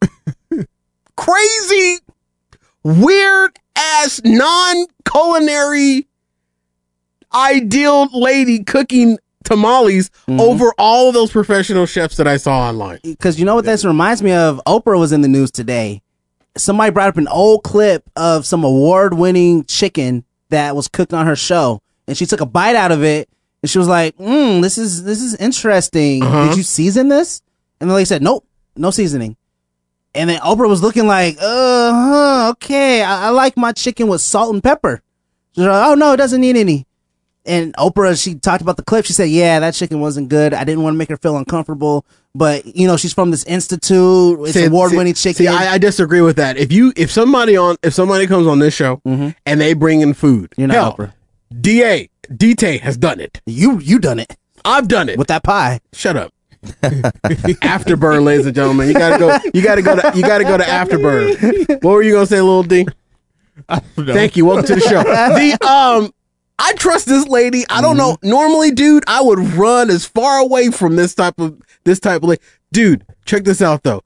crazy, weird ass, non-culinary, ideal lady cooking tamales over all of those professional chefs that I saw online. Because you know what this reminds me of? Oprah was in the news today. Somebody brought up an old clip of some award-winning chicken that was cooked on her show, and she took a bite out of it, and she was like, this is interesting. Did you season this? And the lady said, nope, no seasoning. And then Oprah was looking like, okay, I like my chicken with salt and pepper. She's like, oh, no, it doesn't need any. And Oprah, she talked about the clip. She said, yeah, that chicken wasn't good. I didn't want to make her feel uncomfortable. But, she's from this institute. It's award-winning chicken. See, I disagree with that. If somebody comes on this show and they bring in food, you're not Oprah. DT has done it. You done it. I've done it. With that pie. Shut up. Afterburn, ladies and gentlemen. You gotta go to Afterburn. What were you gonna say, Lil D? Thank you. Welcome to the show. I trust this lady. I don't know. Normally, dude, I would run as far away from this type of lady. Dude, check this out though.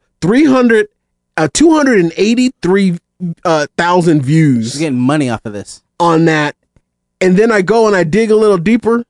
283,000 views. She's getting money off of this. On that. And then I go and I dig a little deeper.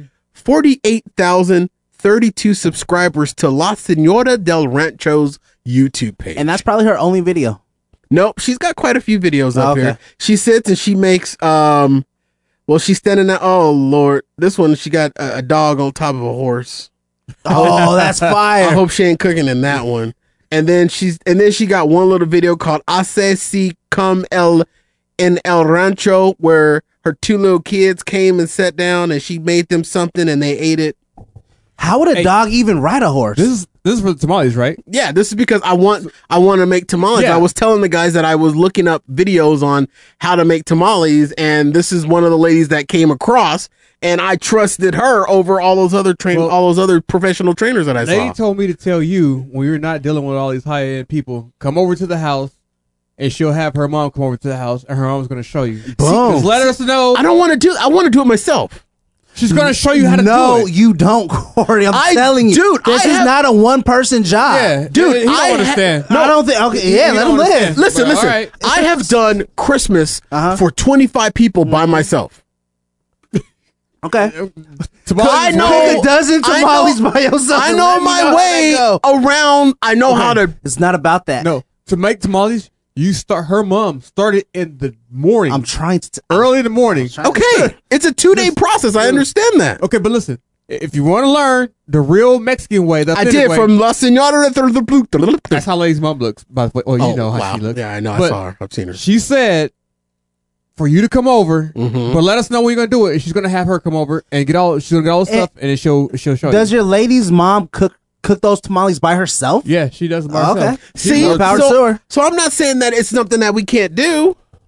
48,032 subscribers to La Señora del Rancho's YouTube page. And that's probably her only video. Nope, she's got quite a few videos up here. She sits and she makes she's standing there. Oh Lord, this one she got a dog on top of a horse. Oh, that's fire. I hope she ain't cooking in that one. And then she got one little video called Hace Si Come en El Rancho, where her two little kids came and sat down and she made them something and they ate it. How would a dog even ride a horse? This is for the tamales, right? Yeah, this is because I want to make tamales. Yeah. I was telling the guys that I was looking up videos on how to make tamales, and this is one of the ladies that came across, and I trusted her over all those other professional trainers that I saw. They told me to tell you when you're not dealing with all these high end people, come over to the house. And she'll have her mom come over to the house, and her mom's going to show you. Boom. Just let us know. I want to do it myself. She's going to show you how to do it. No, you don't, Corey. I'm telling you. Dude, this is not a one-person job. Yeah, dude, he don't understand. No, I don't think. Okay, yeah, let him live. Listen. Right. I have done Christmas for 25 people by myself. Okay. I know a dozen tamales by yourself. I know my way around. I know how to. It's not about that. No, to make tamales. Her mom started in the morning. I'm trying to. Early in the morning. Okay. It's a 2-day process. I understand that. Okay, but listen. If you want to learn the real Mexican way, I did way, from La Señora. That's how Lady's mom looks, by the way. Oh, you know how she looks. Yeah, I know. But I saw her. I've seen her. She said for you to come over, but let us know when you're going to do it. And she's going to have her come over and she's going to get all the stuff, and then she'll show you. Does your lady's mom cook those tamales by herself? Yeah, she does it by herself. Okay. See, so I'm not saying that it's something that we can't do.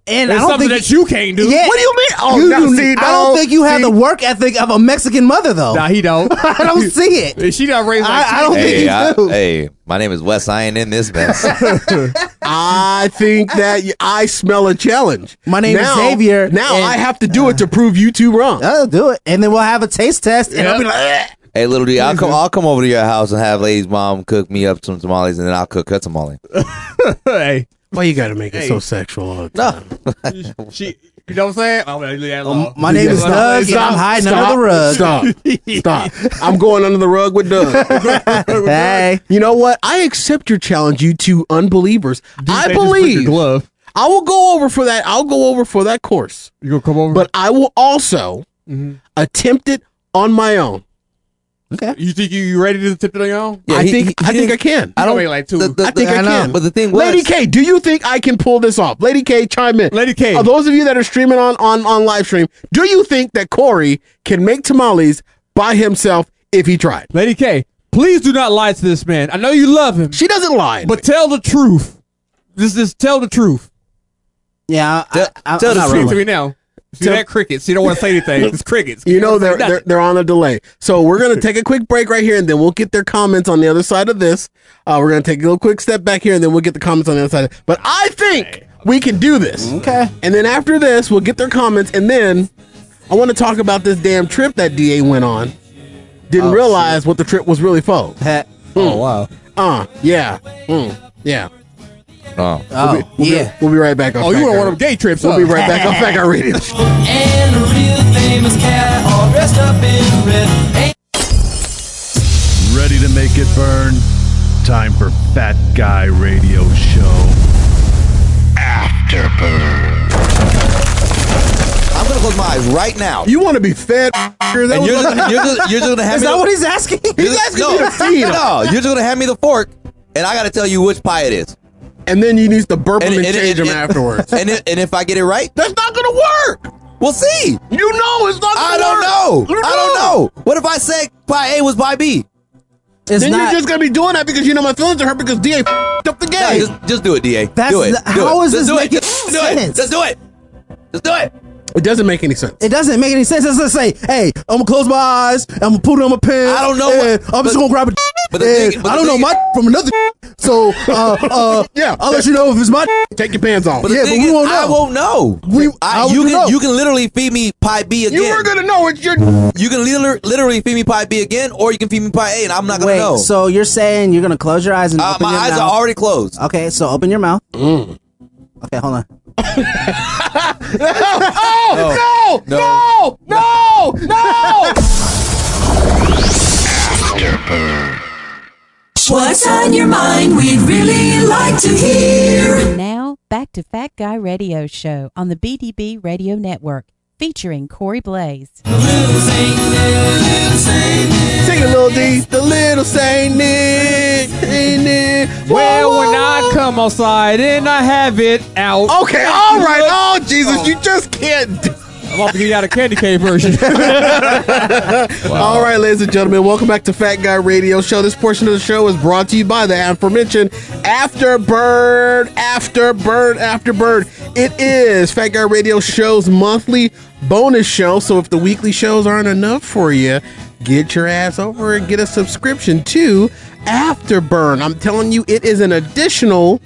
And It's I don't something think that you can't do. Yeah. What do you mean? Oh, You no, do- see, I don't no, think you have see. the work ethic of a Mexican mother, though. Nah, he don't. I don't see it. She got raised like I don't think you do. Hey, my name is Wes. I ain't in this mess. I think that I smell a challenge. My name is Now- Xavier, Now and- I have to do it to prove you two wrong. I'll do it, and then we'll have a taste test, and I'll be like, "Eh." Hey, little D, I'll come over to your house and have Lady's mom cook me up some tamales, and then I'll cook her tamale. Hey, why you got to make it so sexual? All the time? No, she. You know what I'm saying? I'm gonna leave that alone. my name is Doug, and I'm hiding under the rug. Stop. I'm going under the rug with Doug. Hey, You know what? I accept your challenge, you two unbelievers. I They just put your believe glove. I will go over for that. I'll go over for that course. You gonna come over? But I will also attempt it on my own. okay. You think you ready to tip it on your own? Yeah, I think I can. I don't make like two. I think I can. But the thing was, Lady K, do you think I can pull this off? Lady K, chime in. Lady K. Those of you that are streaming on live stream, do you think that Corey can make tamales by himself if he tried? Lady K, please do not lie to this man. I know you love him, She doesn't lie. but tell the truth. Just tell the truth. Yeah, Tell I'm the not Speak really. to me now. See Tell- that crickets? You don't want to say anything. It's crickets. you know don't wanna say they're on a delay. So we're gonna take a quick break right here, and then we'll get their comments on the other side of this. We're gonna take a little quick step back here, and then we'll get the comments on the other side. But I think we can do this. Okay. And then after this, we'll get their comments, and then I want to talk about this damn trip that DA went on. Didn't realize what the trip was really for. Oh wow. Yeah. Yeah. oh, We'll be right back. On Oh, you Fat want Guy. one of them gay trips? We'll be right back on Fat Guy Radio. And a real famous cat all dressed up in red. Ready to make it burn? Time for Fat Guy Radio Show Afterburn. I'm gonna close my eyes right now. You want to be fed? And you're just gonna have Is me. that what he's asking? He's asking me to feed him. No, you're just gonna hand me the fork, and I gotta tell you which pie it is. And then you need to burp him and And- change him and- afterwards. And if I get it right, That's not gonna work. we'll see. You know it's not gonna I don't work. know. You I don't know. What if I say pie A was pie B? It's Then not. you're just gonna be doing that because you know my feelings are hurt because DA f***ed up the No, game. just do it, DA. That's do it. the- do how it. is Just this do it. making Just do it. sense? Just do it. Just do it. It doesn't make any sense. It doesn't make any sense. It's just say, hey, I'm gonna close my eyes, I'm gonna put it on my pen. I don't know and what- I'm just but- gonna grab it. but the and thing- but I the don't know thing- my from another. So Yeah. I'll let you know if it's my. Take your pants off. But the Yeah, thing but we is, won't I know. won't know. How would you you can know? you can literally feed me pie B again. You were gonna know it's your. You can literally feed me pie B again, or you can feed me pie A, and I'm not gonna Wait, know. so you're saying you're gonna close your eyes and open my your eyes mouth? are already closed. Okay, so open your mouth. Okay, hold on. Oh no! No! No! What's on your mind? We'd really like to hear. Now, back to Fat Guy Radio Show on the BDB Radio Network, featuring Corey Blaze. Sing it, Lil D. The little Saint Nick. Saint Nick. Well, when I come outside and I have it out. Okay, all right. Oh, Jesus, you just can't. I'm about to give you out a candy cane version. All right, ladies and gentlemen, welcome back to Fat Guy Radio Show. This portion of the show is brought to you by the aforementioned Afterbird. It is Fat Guy Radio Show's monthly bonus show. So if the weekly shows aren't enough for you, get your ass over and get a subscription to Afterburn. I'm telling you, it is an additional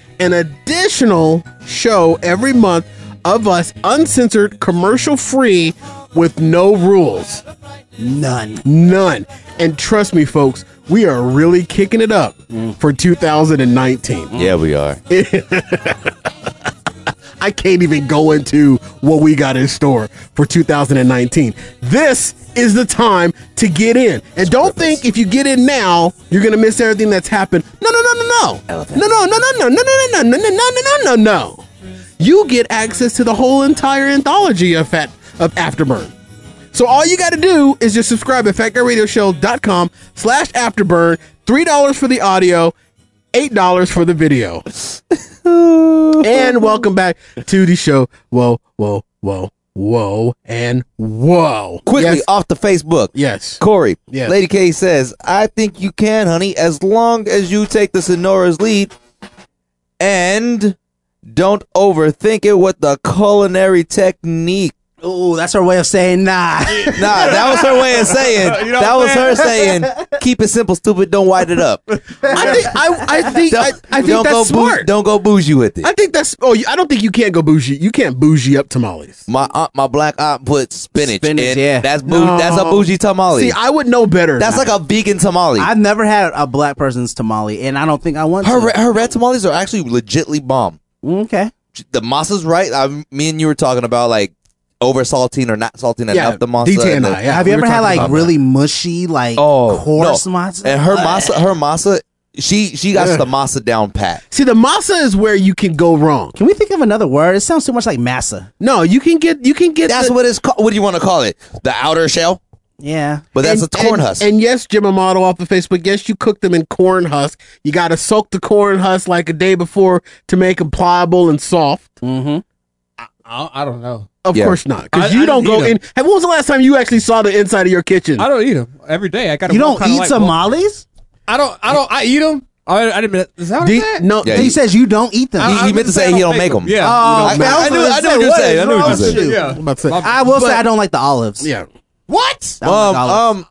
show every month of us, uncensored, commercial free, with no rules. None. And trust me, folks, we are really kicking it up for 2019. Yeah, we are. I can't even go into what we got in store for 2019. This is the time to get in. And don't think if you get in now, you're going to miss everything that's happened. No. No. You get access to the whole entire anthology of Afterburn. So all you got to do is just subscribe at fatguyradioshow.com/afterburn. $3 for the audio, $8 for the video. And welcome back to the show. Whoa, and whoa. Quickly, Yes. off the Facebook. Yes. Corey. Yes. Lady K says, I think you can, honey, as long as you take the Sonora's lead and Don't overthink it with the culinary technique. Ooh, that's her way of saying nah. Nah, that was her way of saying. That was her saying, keep it simple, stupid. Don't white it up. I think that's smart. Don't go bougie with it. I think that's. I don't think you can't go bougie. You can't bougie up tamales. My black aunt put spinach in. yeah. That's a bougie tamale. See, I would know better. That's like a vegan tamale. I've never had a black person's tamale, and I don't think I want her red tamales are actually legitly bomb. Okay. The masa's right. Me and you were talking about like over salting or not salting enough the masa. Have you ever had like really mushy, like coarse masa? And her masa, she got the masa down pat. See, the masa is where you can go wrong. Can we think of another word? It sounds too much like masa. No, you can get. That's what it's called. What do you want to call it? The outer shell. Yeah, but that's a corn husk. And yes, Jim Amato off of Facebook. Yes, you cook them in corn husk. You got to soak the corn husk like a day before to make them pliable and soft. Mm-hmm. I don't know. Of course not, because you don't go in. When was the last time you actually saw the inside of your kitchen? I don't eat them every day. I got. You don't eat tamales? I don't. I eat them. I didn't. Is that what he said? No, he says you don't eat them. He meant to say he don't make them. Yeah. I knew what you said. I knew what you said. Yeah. I will say I don't like the olives. Yeah. What? No, I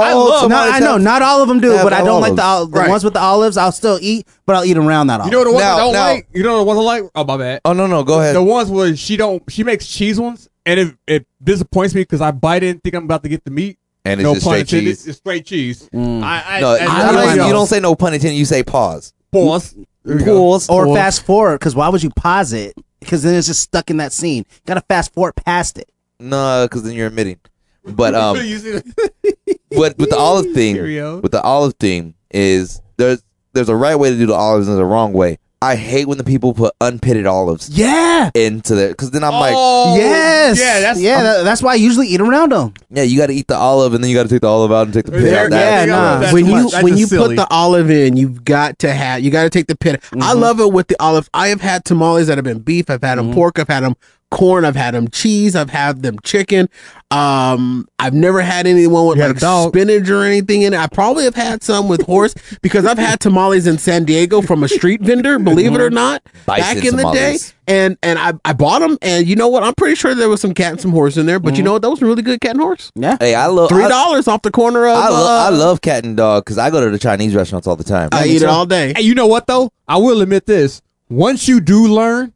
know not all of them do, but I don't like the ones with the olives. I'll still eat, but I'll eat them around that olive. You know the ones I don't like? You know the ones I like? Oh, my bad. Oh, no, go ahead. The ones where she makes cheese ones, and it disappoints me because I bite it and think I'm about to get the meat. And it's just straight cheese. It's straight cheese. You don't say no pun intended. You say pause. Pause. Or fast forward, because why would you pause it? Because then it's just stuck in that scene. You gotta fast forward past it. No, because then you're admitting. But but with the olive thing, is there's a right way to do the olives and there's a wrong way. I hate when the people put unpitted olives. Yeah. Into there, because then I'm like, yes, that's why I usually eat around them. Yeah, you got to eat the olive and then you got to take the olive out and take the pit out. When you put the olive in, you've got to take the pit. I love it with the olive. I have had tamales that have been beef. I've had them pork. I've had them corn. I've had them cheese. I've had them chicken. I've never had anyone with like spinach or anything in it. I probably have had some with horse because I've had tamales in San Diego from a street vendor, believe it or not, back in the day. And I bought them, and you know what? I'm pretty sure there was some cat and some horse in there, but you know what? That was really good cat and horse. Yeah. Hey, I love $3 off the corner of. I love cat and dog because I go to the Chinese restaurants all the time. I eat it all day. Hey, you know what though? I will admit this. Once you do learn,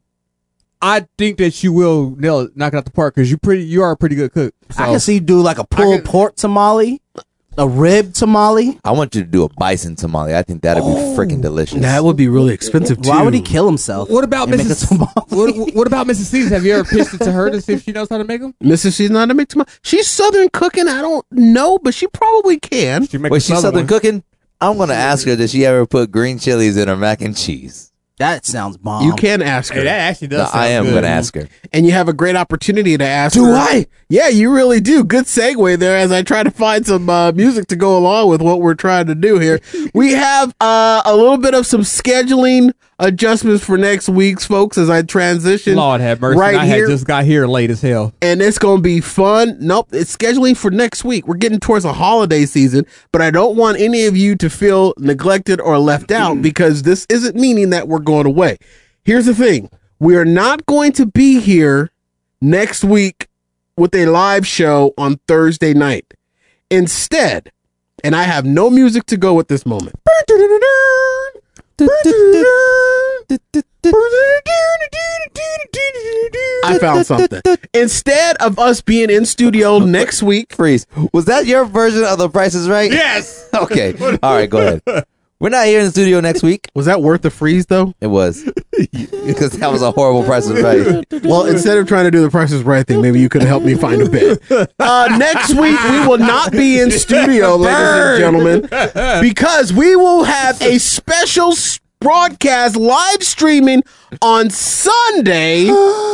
I think that you will knock it out the park because you are a pretty good cook. So. I can see you do like a pulled pork tamale, a rib tamale. I want you to do a bison tamale. I think that'd be freaking delicious. That would be really expensive too. Why would he kill himself? What about Mrs. What about Mrs. C's? Have you ever pitched it to her to see if she knows how to make them? Mrs. C's know how to make tamales. She's Southern cooking. I don't know, but she probably can. She's Southern cooking. I'm gonna ask her, does she ever put green chilies in her mac and cheese? That sounds bomb. You can ask her. Hey, that actually does. I am going to ask her. And you have a great opportunity to ask her. Do I? Yeah, you really do. Good segue there as I try to find some music to go along with what we're trying to do here. We have a little bit of some scheduling adjustments for next week's, folks, as I transition. Lord have mercy. I had just got here late as hell. And it's going to be fun. Nope, it's scheduling for next week. We're getting towards the holiday season, but I don't want any of you to feel neglected or left out because this isn't meaning that we're going away. Here's the thing. We are not going to be here next week with a live show on Thursday night. Instead, and I have no music to go at this moment. I found something. Instead of us being in studio next week. Freeze. Was that your version of The Price is Right? Yes. Okay. All right, go ahead. We're not here in the studio next week. Was that worth the freeze, though? It was. Because that was a horrible Price is Right. Well, instead of trying to do the Price is Right thing, maybe you could help me find a bit. Next week, we will not be in studio, ladies and gentlemen, because we will have a special broadcast live streaming on Sunday.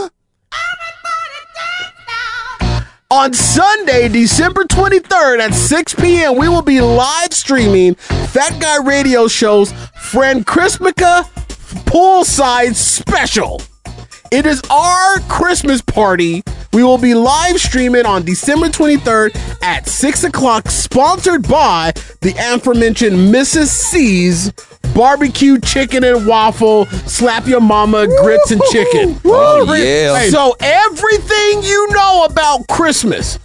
On Sunday, December 23rd at 6 p.m., we will be live streaming Fat Guy Radio Show's Friend Christmaka Poolside Special. It is our Christmas party. We will be live streaming on December 23rd at 6 o'clock, sponsored by the aforementioned Mrs. C's barbecue chicken and waffle, slap your mama, grits and chicken. Oh, yeah. So everything you know about Christmas,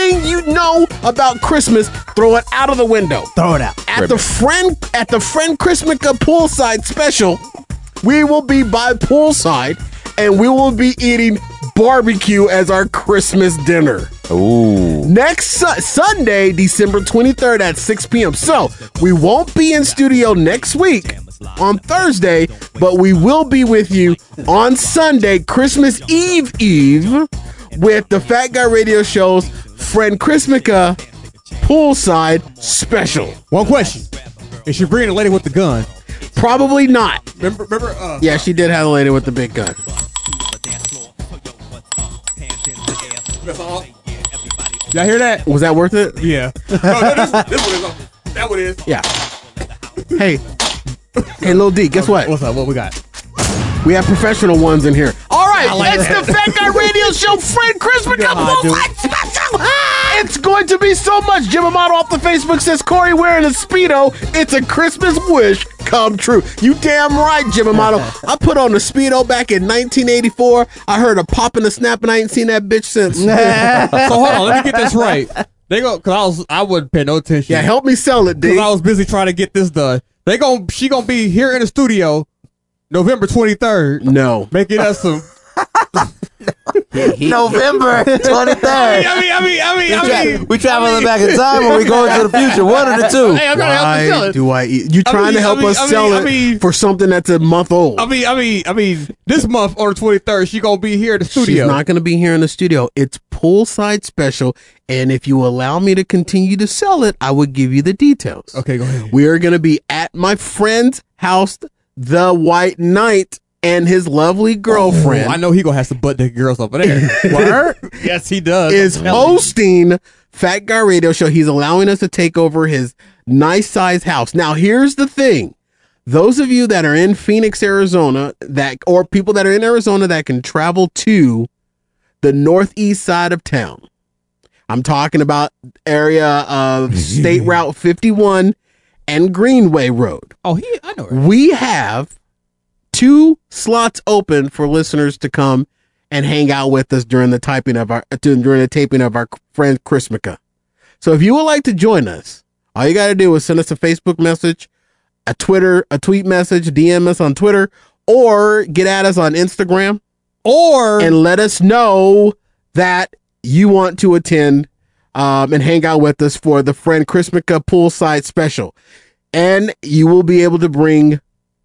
throw it out of the window. Throw it out. At the friend Christmica poolside special, we will be by poolside and we will be eating barbecue as our Christmas dinner. Ooh. Next Sunday, December 23rd at 6 p.m. So we won't be in studio next week on Thursday, but we will be with you on Sunday, Christmas Eve, with the Fat Guy Radio Show's Friend Christmica poolside special. One question. Is she bringing the lady with the gun? Probably not. Remember? Yeah, she did have a lady with the big gun. Y'all hear that? Was that worth it? Yeah. This one is. That one is. Yeah. Hey, Lil D, guess what? What's up? What we got? We have professional ones in here. All right, it's that. the Fat Guy Radio Show Friend Christmica poolside special. It's going to be so much. Jim Amato off the Facebook says, Corey wearing a Speedo. It's a Christmas wish come true. You damn right, Jim Amato. I put on the Speedo back in 1984. I heard a pop and a snap, and I ain't seen that bitch since. So hold on, let me get this right. They go because I wouldn't pay no attention. Yeah, help me sell it, dude. Because I was busy trying to get this done. She gonna be here in the studio November 23rd. No, making us some. November 23rd. I mean, we traveling back in time or we going to the future? One of the two. Hey, I'm trying to help us sell it. Do I eat? You trying to help us sell it for something that's a month old? I mean, this month on the 23rd, she gonna be here in the studio. She's not gonna be here in the studio. It's poolside special, and if you allow me to continue to sell it, I would give you the details. Okay, go ahead. We are gonna be at my friend's house, the White Knight, and his lovely girlfriend. I know he gonna have some butt dick girls over there. Word? Yes, he does. Is hosting Fat Guy Radio Show. He's allowing us to take over his nice size house. Now, here's the thing. Those of you that are in Phoenix, Arizona, or people that are in Arizona that can travel to the northeast side of town. I'm talking about area of State Route 51 and Greenway Road. Oh, I know her. We have 2 slots open for listeners to come and hang out with us during the taping of our friend Christmica. So if you would like to join us, all you got to do is send us a Facebook message, a tweet message, DM us on Twitter, or get at us on Instagram, and let us know that you want to attend and hang out with us for the friend Christmica poolside special, and you will be able to bring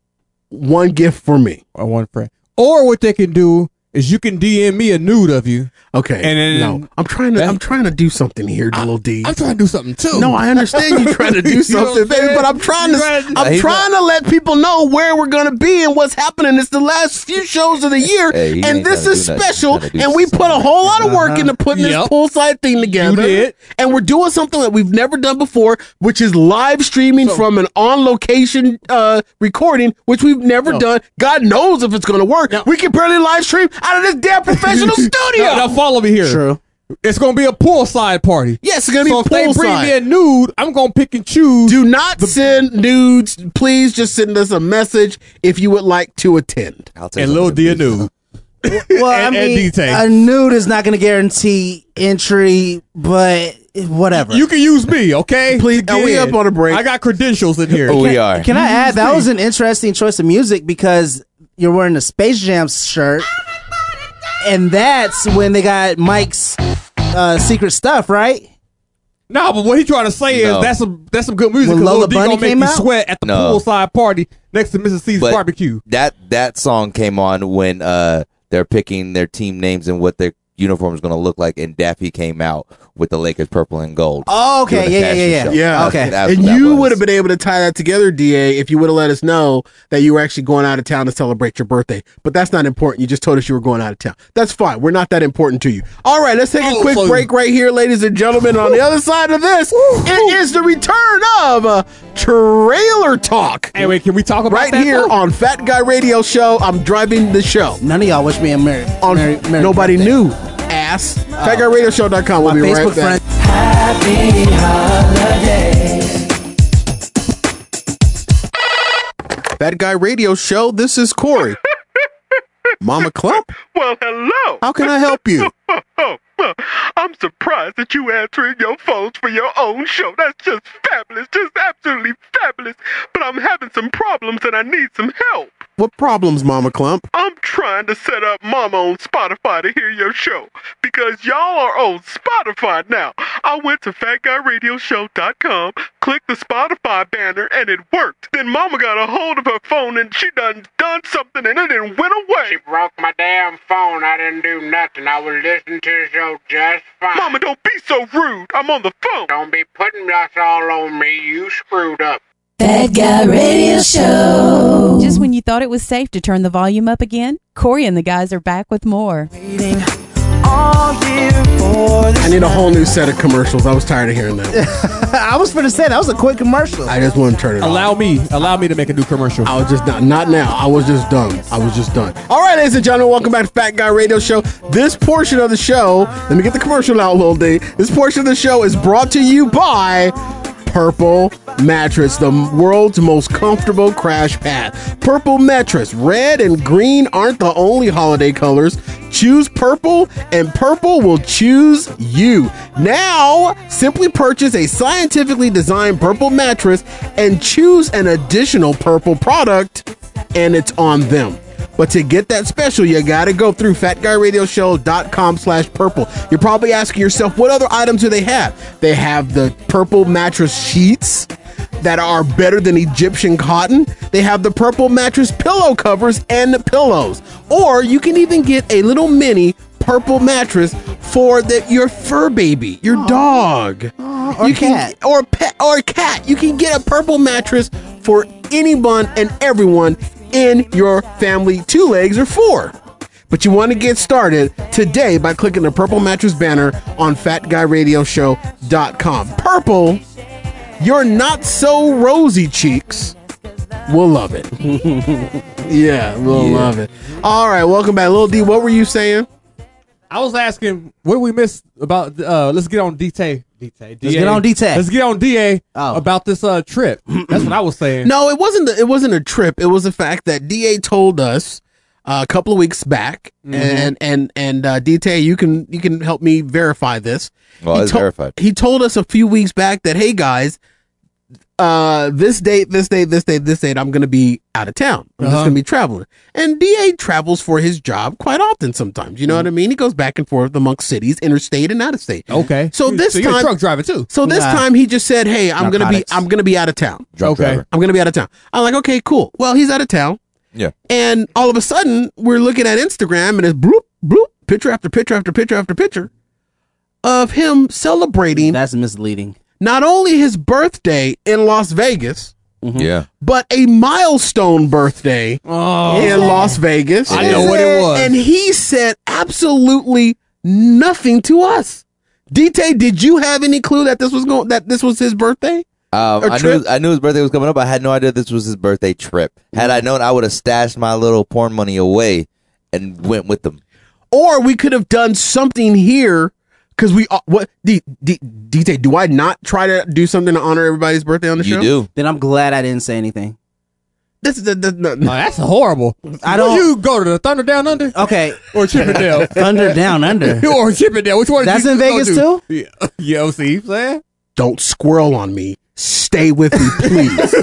one gift for me or one friend. Or what they can do is you can DM me a nude of you. Okay. And then no, I'm trying to do something here, Little D. I'm trying to do something too. No, I understand you trying to do something, baby, but I'm trying to let people know where we're gonna be and what's happening. It's the last few shows of the year, and this is special. And we put a whole lot of work into putting this poolside thing together. You did. And we're doing something that we've never done before, which is live streaming from an on-location recording, which we've never done. God knows if it's gonna work. We can barely live stream out of this damn professional studio. Now follow me here. True. It's gonna be a poolside party. Yes, it's gonna be so if they bring poolside. me a nude, I'm gonna pick and choose. Do not send nudes. Please just send us a message if you would like to attend. And Lil D a nude. Well, I mean, a nude is not going to guarantee entry, but whatever. You can use me, okay? Please, are we up on a break? I got credentials in here. We are. Can I add, that was an interesting choice of music because you're wearing a Space Jam shirt, and that's when they got Mike's secret stuff, right? No, but what he's trying to say is that's some good music. When Lil Lola D Bunny gonna make came you out? sweat at the poolside party next to Mrs. C's But barbecue. That song came on when they're picking their team names and what their uniform is going to look like, and Daffy came out with the Lakers purple and gold. Oh, okay, doing a fashion show. Yeah. Okay. That's And what that you was. would have been able to tie that together, DA, if you would have let us know that you were actually going out of town to celebrate your birthday. But that's not important. You just told us you were going out of town. That's fine. We're not that important to you. All right, let's take a quick break right here, ladies and gentlemen. On the other side of this, it is the return of Trailer Talk. Hey, wait, can we talk about right that here though? on Fat Guy Radio Show? I'm driving the show. None of y'all wish me a merry Nobody knew. Ass. FatGuyRadioShow.com. We'll My be Facebook right back. friend. Happy holidays. Fat Guy Radio Show. This is Corey. Mama Clump? Well, hello. How can I help you? I'm surprised that you answering your phones for your own show. That's just fabulous, just absolutely fabulous. But I'm having some problems and I need some help. What problems, Mama Clump? I'm trying to set up Mama on Spotify to hear your show because y'all are on Spotify now. I went to fatguyradioshow.com, clicked the Spotify banner, and it worked. Then Mama got a hold of her phone and she done something and it didn't went away. She broke my damn phone. I didn't do nothing. I was listening to the show just fine. Mama, don't be so rude. I'm on the phone. Don't be putting us all on me. You screwed up. Fat Guy Radio Show. Just when you thought it was safe to turn the volume up again, Corey and the guys are back with more. I need a whole new set of commercials. I was tired of hearing that. I was going to say, that was a quick commercial. I just want to turn it off. Allow me to make a new commercial. I was just not now. I was just done. All right, ladies and gentlemen, welcome back to Fat Guy Radio Show. This portion of the show, let me get the commercial out, little D. This portion of the show is brought to you by Purple Mattress, the world's most comfortable crash pad. Purple Mattress. Red and green aren't the only holiday colors. Choose purple, and purple will choose you. Now, simply purchase a scientifically designed purple mattress and choose an additional purple product, and it's on them. But to get that special, you got to go through fatguyradioshow.com/purple. You're probably asking yourself, what other items do they have? They have the purple mattress sheets that are better than Egyptian cotton. They have the purple mattress pillow covers and the pillows. Or you can even get a little mini purple mattress for your fur baby, your dog. Or cat. Or pet or cat. You can get a purple mattress for anyone and everyone in your family, 2 legs or 4. But you want to get started today by clicking the purple mattress banner on fatguyradioshow.com. Purple, your not so rosy cheeks will love it. Yeah, we'll love it. All right, welcome back. Lil D, what were you saying? I was asking, what did we miss about, let's get on DA. Let's get on DA about this trip. That's what I was saying. No, it wasn't a trip. It was the fact that DA told us a couple of weeks back, and DA, you can help me verify this. Well, it's verified. He told us a few weeks back that, hey guys, this date, I'm going to be out of town. I'm just going to be traveling. And DA travels for his job quite often sometimes. You know what I mean? He goes back and forth amongst cities, interstate and out of state. Okay. So this time, you're a truck driver too. So this time he just said, hey, I'm going to be out of town. Drunk driver. I'm going to be out of town. I'm like, okay, cool. Well, he's out of town. Yeah. And all of a sudden, we're looking at Instagram and it's bloop, bloop, picture after picture after picture after picture of him celebrating. That's misleading. Not only his birthday in Las Vegas, yeah, but a milestone birthday in Las Vegas. I know what it was. And he said absolutely nothing to us. DT, did you have any clue that this was his birthday? I knew his birthday was coming up. I had no idea this was his birthday trip. Had I known, I would have stashed my little porn money away and went with them. Or we could have done something here. Because DT, do I not try to do something to honor everybody's birthday on the show? You do. Then I'm glad I didn't say anything. That's horrible. I don't. Would you go to the Thunder Down Under? Okay. Or Chippendale? Thunder Down Under. Or Chippendale. Which one? That's in Vegas too? Yeah, see, man. Don't squirrel on me. Stay with me, please.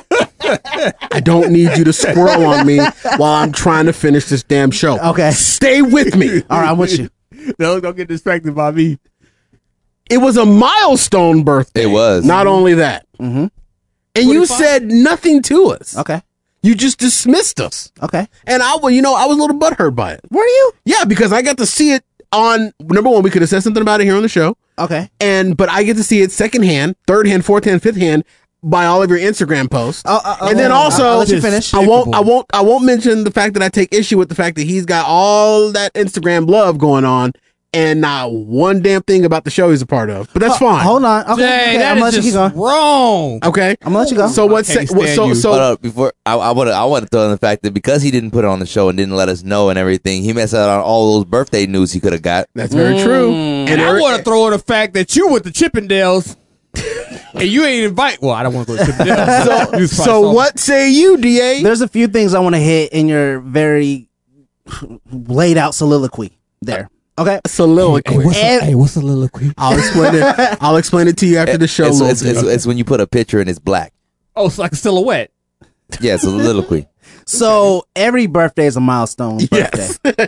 I don't need you to squirrel on me while I'm trying to finish this damn show. Okay. Stay with me. All right, I'm with you. Don't get distracted by me. It was a milestone birthday. It was. Not only that. Mm-hmm. And you said nothing to us. Okay. You just dismissed us. Okay. And I was a little butthurt by it. Were you? Yeah, because I got to see it on, number one, we could have said something about it here on the show. Okay. But I get to see it secondhand, third hand, fourth hand, fifth hand by all of your Instagram posts. And then also, I'll let you finish. I won't mention the fact that I take issue with the fact that he's got all that Instagram love going on and not one damn thing about the show he's a part of. But that's fine. Hold on. Okay. Jay, that I'm is just wrong. Okay. I'm gonna let you go. So what's before I want to throw in the fact that because he didn't put it on the show and didn't let us know and everything, he missed out on all those birthday news he could have got. That's very true. And I want to throw in the fact that you with the Chippendales And you ain't invite. Well, I don't want to go to the dinner. So what say you, DA? There's a few things I want to hit in your very laid out soliloquy there. Okay, soliloquy. What's soliloquy? I'll explain it. I'll explain it to you after the show. It's when you put a picture and it's black. Oh, it's like a silhouette. Yeah, soliloquy. So every birthday is a milestone birthday.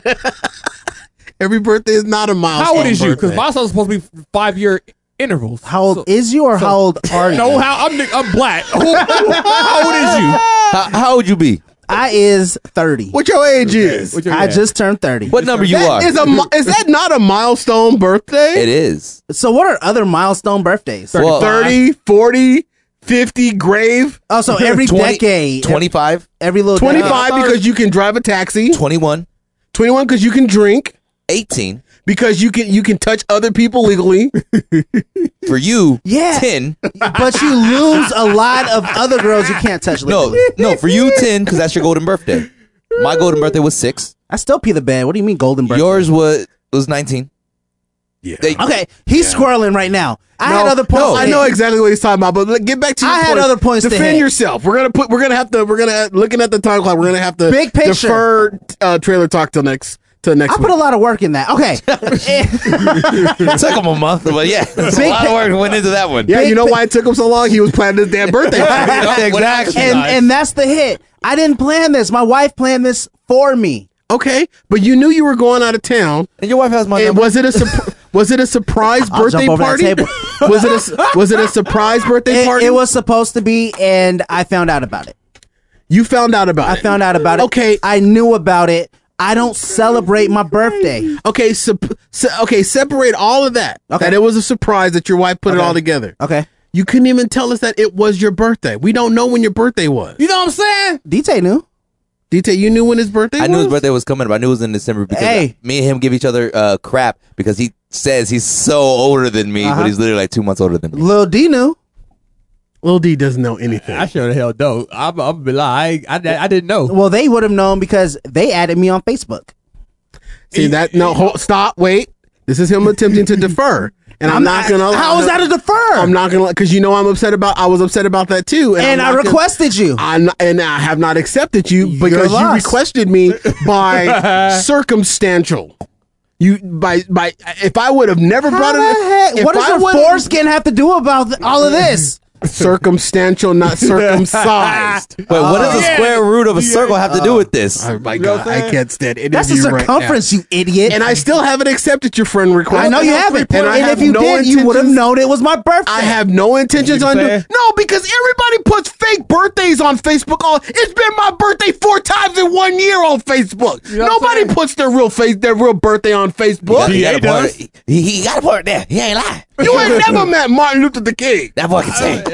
Every birthday is not a milestone. How old is you? Because birthday. milestones are supposed to be 5-year intervals. How old is you, or how old are you? No, I'm black. How old is you? How would you be? I is 30. What your age is? I just turned 30. What number you are? Is that not a milestone birthday? It is. So what are other milestone birthdays? 30, 40, 50, grave. Oh, so every 20, decade. 25. Every little 25 decade. because you can drive a taxi. 21. 21 because you can drink. 18. Because you can touch other people legally. For you, Yeah. 10. But you lose a lot of other girls you can't touch. No, for you, 10, because that's your golden birthday. My golden birthday was 6. I still pee the bed. What do you mean golden birthday? Yours was 19. Yeah. Okay, he's squirreling right now. I had other points. No, I know exactly what he's talking about, but get back to your I had points. other points to Defend hit. yourself. We're gonna looking at the time clock. We're gonna have to Big picture. defer trailer talk till next I week. put a lot of work in that. Okay. It took him a month, but yeah, there's a lot of work went into that one. Yeah, you know why it took him so long? He was planning his damn birthday. Exactly. And that's the hit. I didn't plan this. My wife planned this for me. Okay, but you knew you were going out of town. And your wife has my number. Was it a surprise I'll birthday jump over that party? table. Was it a surprise birthday party? It was supposed to be, and I found out about it. You found out about it. I found out about it. Okay. I knew about it. I don't celebrate my birthday. Okay, separate all of that. Okay. That it was a surprise that your wife put it all together. Okay. You couldn't even tell us that it was your birthday. We don't know when your birthday was. You know what I'm saying? DT knew. DT, you knew when his birthday was? I knew his birthday was coming, but I knew it was in December because me and him give each other crap because he says he's so older than me, but he's literally like 2 months older than me. Lil D knew. Lil D doesn't know anything. I sure the hell don't. I'm be lying. I didn't know. Well, they would have known because they added me on Facebook. See that? No, stop, wait. This is him attempting to defer. And I'm not going to. How is that a defer? I'm not going to, because I was upset about that too. And I requested you. And I have not accepted you because you requested me by circumstantial. If I would have never brought it. What does your foreskin have to do about all of this? Circumstantial, not circumcised. Wait, what does the square root of a circle have to do with this? Oh my God, I can't stand it. That's the circumference, you idiot. And I still haven't accepted your friend request. I know you haven't. And if you did, you would have known it was my birthday. I have no intentions on doing. No, because everybody puts fake birthdays on Facebook. It's been my birthday 4 times in 1 year on Facebook. You know Nobody puts their real birthday on Facebook. He got a part there. He ain't lying. You ain't never met Martin Luther King. That boy can sing.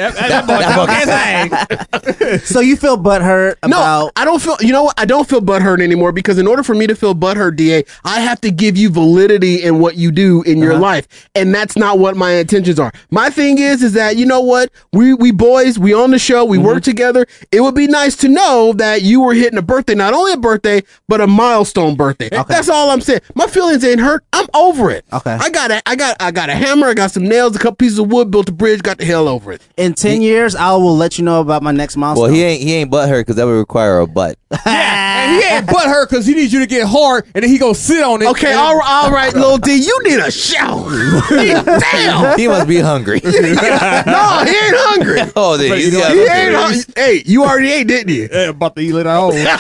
So you feel butthurt about? No, I don't feel. You know what? I don't feel butthurt anymore because in order for me to feel butthurt, DA, I have to give you validity in what you do in your life, and that's not what my intentions are. My thing is that you know what? We boys, we on the show, we work together. It would be nice to know that you were hitting a birthday, not only a birthday, but a milestone birthday. Okay. That's all I'm saying. My feelings ain't hurt. I'm over it. Okay. I got a hammer. I got some nails, a couple pieces of wood, built a bridge, got the hell over it. In 10 years, I will let you know about my next milestone. Well, he ain't butthurt because that would require a butt. And he ain't butthurt because he needs you to get hard and then he go sit on it. Okay, all right, Lil D, you need a shower. Damn. He must be hungry. No, he ain't hungry. Oh, then he ain't hungry. Hey, you already ate, didn't you? Yeah, about to eat it all. Hey,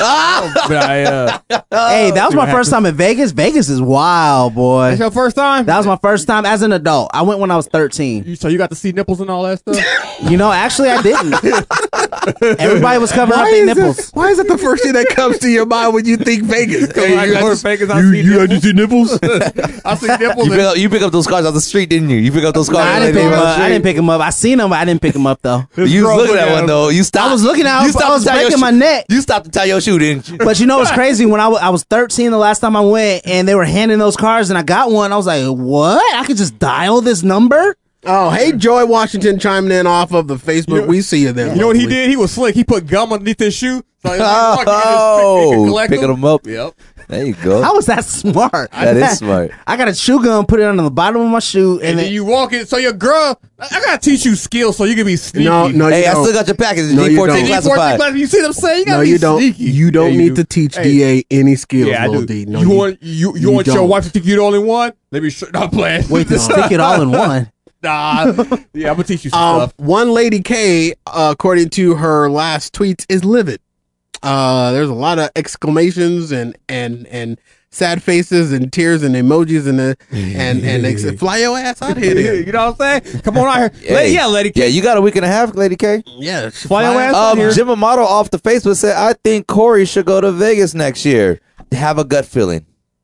that was my first time in Vegas. Vegas is wild, boy. That's your first time? That was my first time as an adult. I went when I was 13. So you got to see nipples and all that stuff? You know, actually, I didn't. Everybody was covering up their nipples. Why is it the first thing that comes to your mind when you think Vegas? Hey, I go to Vegas, you had to see nipples? I see nipples. You pick up those cars off the street, didn't you? You pick up those cars. I didn't pick them up. I seen them, but I didn't pick them up though. You was looking at one though. You stopped. I was looking out. I was breaking my neck. You stopped to tie your shoe, didn't you? But you know what's crazy? When I was 13 the last time I went, and they were handing those cars, and I got one. I was like, "What? I could just dial this number?" Oh, hey, Joy Washington chiming in off of the Facebook. We see you there. You know what he did? He was slick. He put gum underneath his shoe. So Picking them up. Yep. There you go. How is that smart? That is smart. I got a chew gum, put it on the bottom of my shoe, And then you walk in. So your girl, I gotta teach you skills so you can be sneaky. No, Hey, I still got your package. No, you D14 don't. classified. You see what I'm saying? You gotta No, be you don't. sneaky. You don't Yeah, need do. to teach Hey. DA any skills, Yeah, I little do. D. No, you want your don't. wife to think you're the only one? Let me not playing. Wait, to stick it all in one. Nah. Yeah, I'm gonna teach you some stuff. One Lady K, according to her last tweets, is livid. There's a lot of exclamations and sad faces and tears and emojis and they said, fly your ass out here. You know what I'm saying? Come on out here. Hey, Lady K. Yeah, you got a week and a half, Lady K. Yeah, Fly your ass out here. Jim Amato off the Facebook said, I think Corey should go to Vegas next year. Have a gut feeling.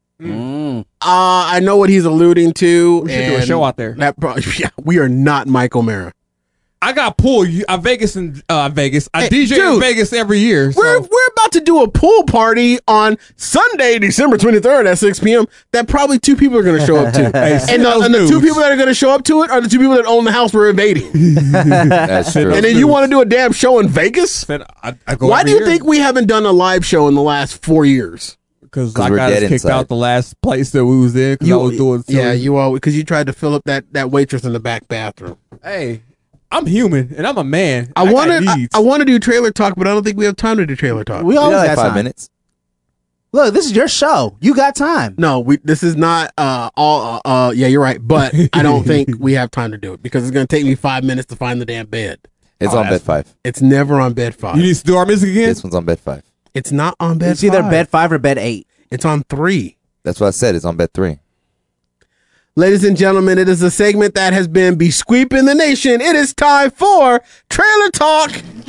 I know what he's alluding to. We should do a show out there. Yeah, we are not Mike O'Mara. I got pool. I Vegas and Vegas. I Hey, DJ in dude, Vegas every year. So. We're about to do a pool party on Sunday, December 23rd at 6 p.m. that probably 2 people are going to show up to. Hey, and the 2 people that are going to show up to it are the 2 people that own the house we're invading. That's true. And then you want to do a damn show in Vegas? I go Why every do you year. think we haven't done a live show in the last 4 years? Because 'Cause I we're got dead kicked inside. out the last place that we was in because I was doing silly. Yeah, you all because you tried to fill up that waitress in the back bathroom. Hey, I'm human and I'm a man. I want got needs. to do trailer talk, but I don't think we have time to do trailer talk. We always like got 5 time. minutes. Look, this is your show. You got time. No, this is not all. Yeah, you're right, but I don't think we have time to do it because it's going to take me 5 minutes to find the damn bed. It's on bed 5. It's never on bed 5. You need to do our music again? This one's on bed 5. It's not on bed. It's either 5. bed 5 or bed 8. It's on 3. That's what I said. It's on bed 3. Ladies and gentlemen, it is a segment that has been besweeping the nation. It is time for Trailer Talk.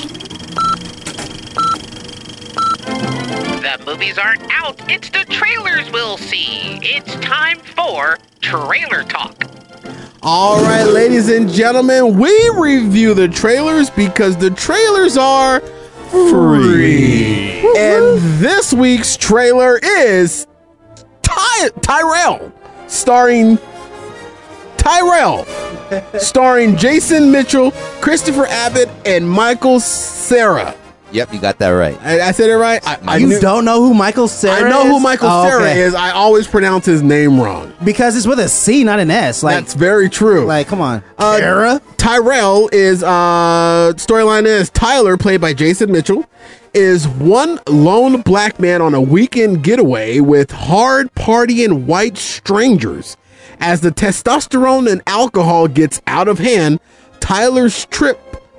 The movies aren't out. It's the trailers we'll see. It's time for Trailer Talk. All right, ladies and gentlemen, we review the trailers because the trailers are free. And this week's trailer is Tyrell, starring Jason Mitchell, Christopher Abbott, and Michael Cera. Yep, you got that right. I said it right. You don't know who Michael Cera I know is? who Michael Cera is. I always pronounce his name wrong. Because it's with a C, not an S. Like, that's very true. Like, come on. Tyrell is storyline is Tyler, played by Jason Mitchell, is one lone black man on a weekend getaway with hard partying white strangers. As the testosterone and alcohol gets out of hand, Tyler's trip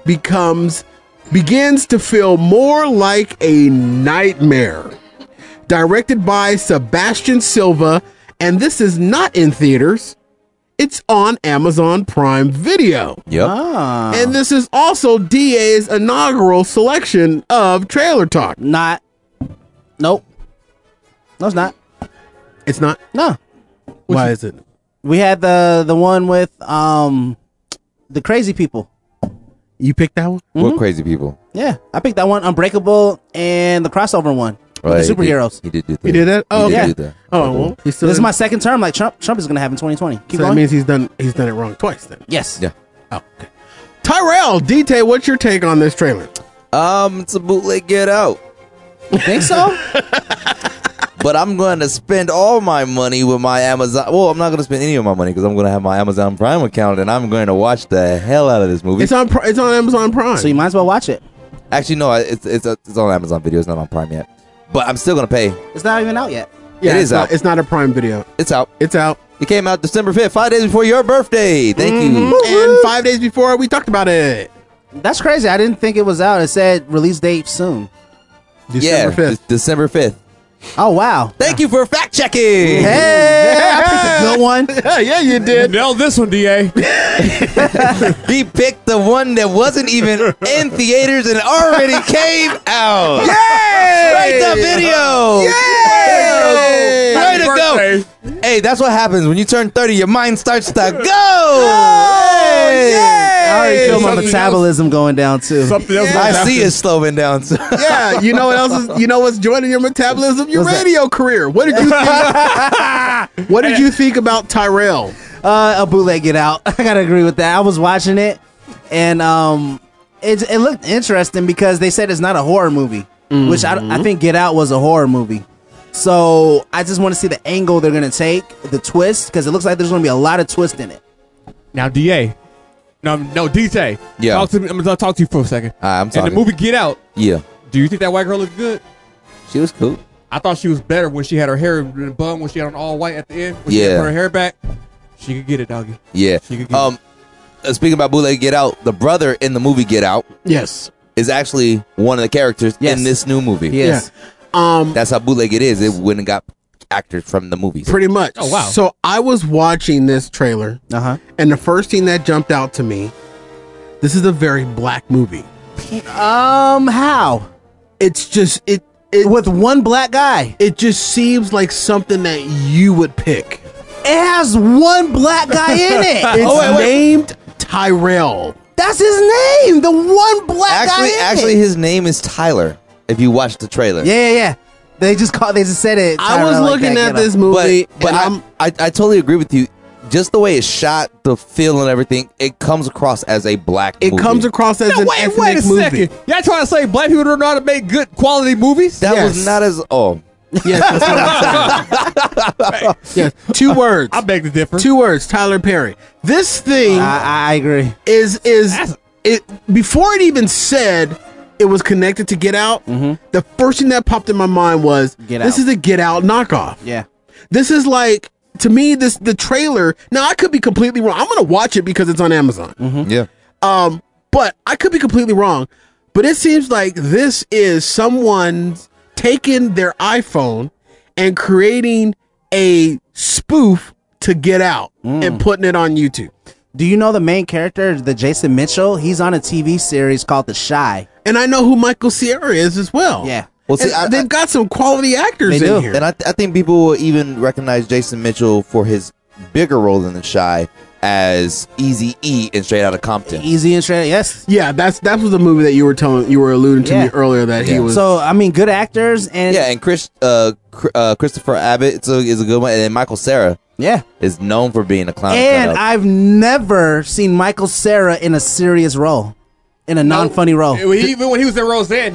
begins to feel more like a nightmare. Directed by Sebastian Silva, and this is not in theaters. It's on Amazon Prime Video. Yep. And this is also DA's inaugural selection of Trailer Talk. Nope. No, it's not. It's not? No. Why is it? We had the one with the crazy people. You picked that one? What crazy people? Yeah, I picked that one. Unbreakable and the crossover one. Right, With the superheroes. He did do that. He did that? Oh, He did okay. do that. Oh, well, This is my second term like Trump is going to have in 2020. Keep so going. that means he's done it wrong twice then. Yes. Yeah. Oh, okay. Tyrell, DT, what's your take on this trailer? It's a bootleg Get Out. You think so? But I'm going to spend all my money with my Amazon. Well, I'm not going to spend any of my money because I'm going to have my Amazon Prime account and I'm going to watch the hell out of this movie. It's on Amazon Prime. So you might as well watch it. Actually, no, it's on Amazon Video. It's not on Prime yet. But I'm still going to pay. It's not even out yet. Yeah, it is out. It's not a Prime Video. It's out. It's out. It came out December 5th, 5 days before your birthday. Thank you. And 5 days before we talked about it. That's crazy. I didn't think it was out. It said release date soon. December 5th. December 5th. Oh, wow. Thank you for fact checking. Hey, I picked a good one. Yeah, you did. Nailed this one, DA. He picked the one that wasn't even in theaters and already came out. Yay! Straight to video. Yay! Way to go. Hey, that's what happens when you turn 30. Your mind starts to go. I already feel my Something metabolism going down too. Something else. I see it slowing down. Yeah, you know what else is? You know what's joining your metabolism? Your What's that? radio career. What did you think? What did you think about Tyrell? A bootleg Get Out. I gotta agree with that. I was watching it, and it looked interesting because they said it's not a horror movie, which I think Get Out was a horror movie. So I just want to see the angle they're gonna take, the twist, because it looks like there's gonna be a lot of twist in it. Now, DA. No, DT. Yeah. Talk to me. I'm gonna talk to you for a second. I'm In talking. the movie Get Out, Yeah. do you think that white girl looked good? She was cool. I thought she was better when she had her hair in a bun, when she had on all white at the end. When she Yeah. had her hair back, she could get it, doggy. Yeah. She could get Speaking about Bootleg Get Out, the brother in the movie Get Out, Yes. is actually one of the characters Yes. in this new movie. Yes. That's how bootleg it is. It went and got actors from the movies. Pretty much. Oh, wow. So I was watching this trailer, and the first thing that jumped out to me, this is a very black movie. How? It's just it with one black guy. It just seems like something that you would pick. It has one black guy in it. It's named Tyrell. That's his name. The one black guy in Actually, it. his name is Tyler. If you watch the trailer, Yeah. They just said it. I was Tyrell, looking like that, at get this up. movie, but I totally agree with you. Just the way it's shot, the feel and everything, it comes across as a black movie. It comes across as an Wait a ethnic movie. second. Y'all trying to say black people don't know how to make good quality movies? That was not as Yes, that's what I'm saying. Yes, 2 words. I beg to differ. 2 words. Tyler Perry. This thing, I agree. Is it before it even said it was connected to Get Out? The first thing that popped in my mind was Get this Out. is a Get Out knockoff. Yeah. This is like, to me, the trailer. Now I could be completely wrong. I'm gonna watch it because it's on Amazon. Yeah. But I could be completely wrong. But it seems like this is someone taking their iPhone and creating a spoof to Get Out and putting it on YouTube. Do you know the main character, the Jason Mitchell? He's on a TV series called The Shy. And I know who Michael Cera is as well. Yeah. Well, see, And they've got some quality actors They in do. here. And I think people will even recognize Jason Mitchell for his bigger role in The Shy as Eazy-E in Straight Outta Compton. Easy and straight, yes. Yeah, that was the movie that you were alluding to me earlier that he was. So I mean, good actors and Yeah, and Christopher Abbott is a good one, and then Michael Cera is known for being a clown. And cut-up. I've never seen Michael Cera in a serious role, in a non-funny role. Even when he was in Roseanne,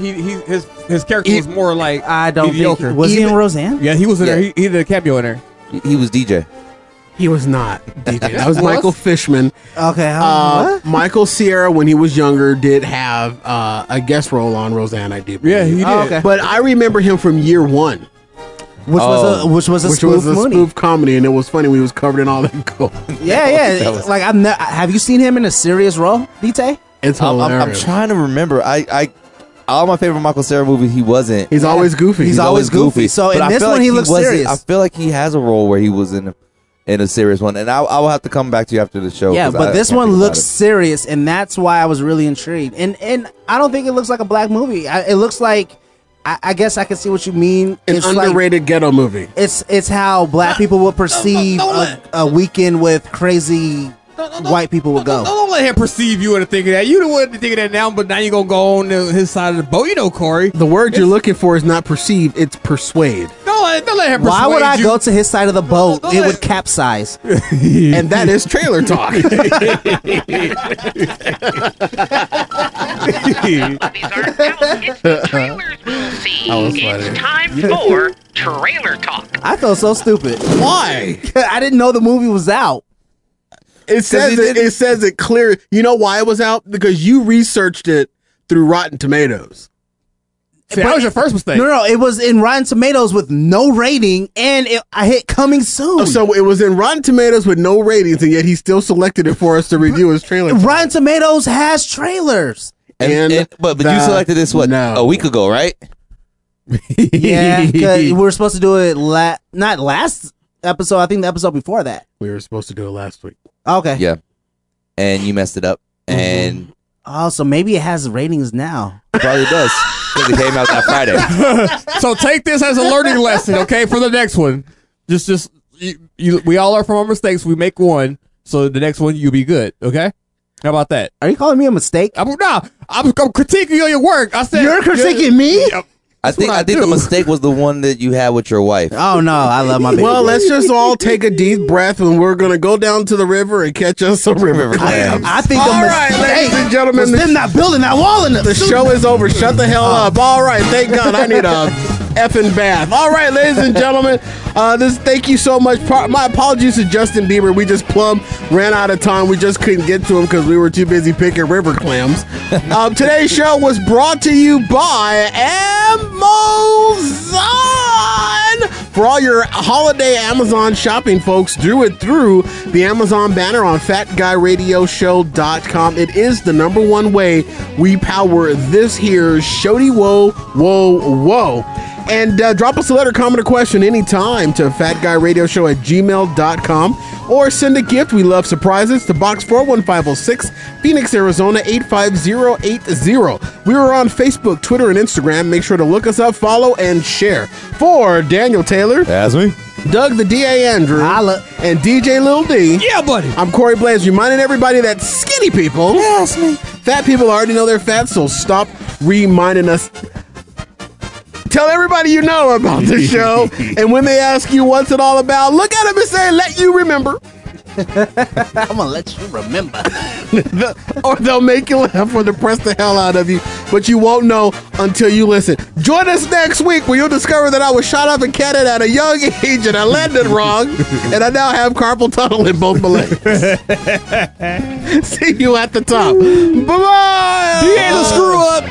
his character was more like I don't mediocre. think was he in Roseanne? Yeah, he was in Yeah. there. He did a cameo in there. He was DJ. He was not DJ. That was Michael Fishman. Okay. What? Michael Cera, when he was younger, did have a guest role on Roseanne. I did. Yeah, he did. Oh, okay. But I remember him from Year One, Which was a which spoof was a Mooney. spoof comedy, and it was funny when he was covered in all that gold. Yeah. Like have you seen him in a serious role, DT? It's I'm hilarious. trying to remember. All my favorite Michael Cera movies, he wasn't. He's always goofy. He's always goofy. So But in I this feel one, like he looks wasn't- serious. I feel like he has a role where he was in a serious one, and I will have to come back to you after the show. Yeah, 'cause but I this can't one think about looks it. serious, and that's why I was really intrigued. And I don't think it looks like a black movie. It looks like I guess I can see what you mean. An It's underrated ghetto movie. It's how black people would perceive a weekend with crazy white people would go. Don't let him perceive you into thinking that. You the one thinking that now, but now you're going to go on his side of the boat. You know, Corey. The word you're looking for is not perceive; it's persuade. Don't let him persuade Why would I you. go to his side of the boat? It would capsize. And that is trailer talk. It's the trailers we'll see. That was It's funny. time for Trailer Talk. I felt so stupid. Why? I didn't know the movie was out. It says it clear. You know why it was out? Because you researched it through Rotten Tomatoes. See, that was your first mistake. No, it was in Rotten Tomatoes with no rating, and I hit coming soon. So it was in Rotten Tomatoes with no ratings, and yet he still selected it for us to review his trailer. Rotten Tomatoes has trailers. But you selected this a week ago, right? Yeah, 'cause we were supposed to do it not last episode. I think the episode before that. We were supposed to do it last week. Okay. Yeah, and you messed it up, and Oh, so maybe it has ratings now. probably does because it came out that Friday. So take this as a learning lesson, okay, for the next one. We all are from our mistakes. We make one, so the next one you'll be good. Okay, how about that? Are you calling me a mistake? I'm critiquing you on your work. I said You're critiquing me? I think the mistake was the one that you had with your wife. Oh no, I love my baby. Well, let's just all take a deep breath, and we're gonna go down to the river and catch us some river clams. I think all the right, mistake ladies and gentlemen, was them not building that wall in the show is over. Shut the hell up. All right, thank God. I need a effing bath. All right, ladies and gentlemen, thank you so much. My apologies to Justin Bieber. We just ran out of time. We just couldn't get to him because we were too busy picking river clams. Today's show was brought to you by Amazon. For all your holiday Amazon shopping, folks, do it through the Amazon banner on fatguyradioshow.com. It is the #1 way we power this here shody whoa, whoa, whoa. And drop us a letter, comment, or question anytime to fatguyradioshow@gmail.com or send a gift. We love surprises to Box 41506, Phoenix, Arizona 85080. We are on Facebook, Twitter, and Instagram. Make sure to look us up, follow, and share. For Daniel Taylor. That's me. Doug the D.A. Andrew. Holla. And DJ Lil D. Yeah, buddy. I'm Corey Blaze, reminding everybody that skinny people. Yes, me. Fat people already know they're fat, so stop reminding us. Tell everybody you know about the show. And when they ask you what's it all about, look at them and say, let you remember. I'm going to let you remember. Or they'll make you laugh or depress the hell out of you. But you won't know until you listen. Join us next week where you'll discover that I was shot up and catted at a young age and I landed wrong. And I now have carpal tunnel in both my legs. See you at the top. Bye-bye. He ain't a screw up.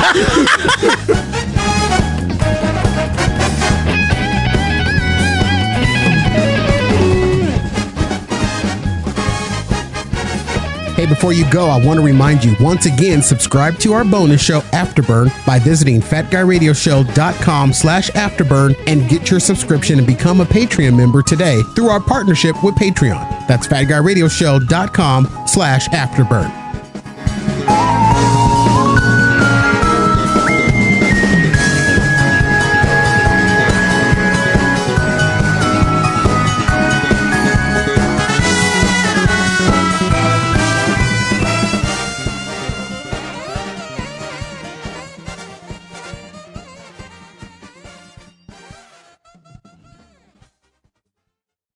Hey, before you go, I want to remind you, once again, subscribe to our bonus show, Afterburn, by visiting fatguyradioshow.com/afterburn and get your subscription and become a Patreon member today through our partnership with Patreon. That's fatguyradioshow.com/afterburn.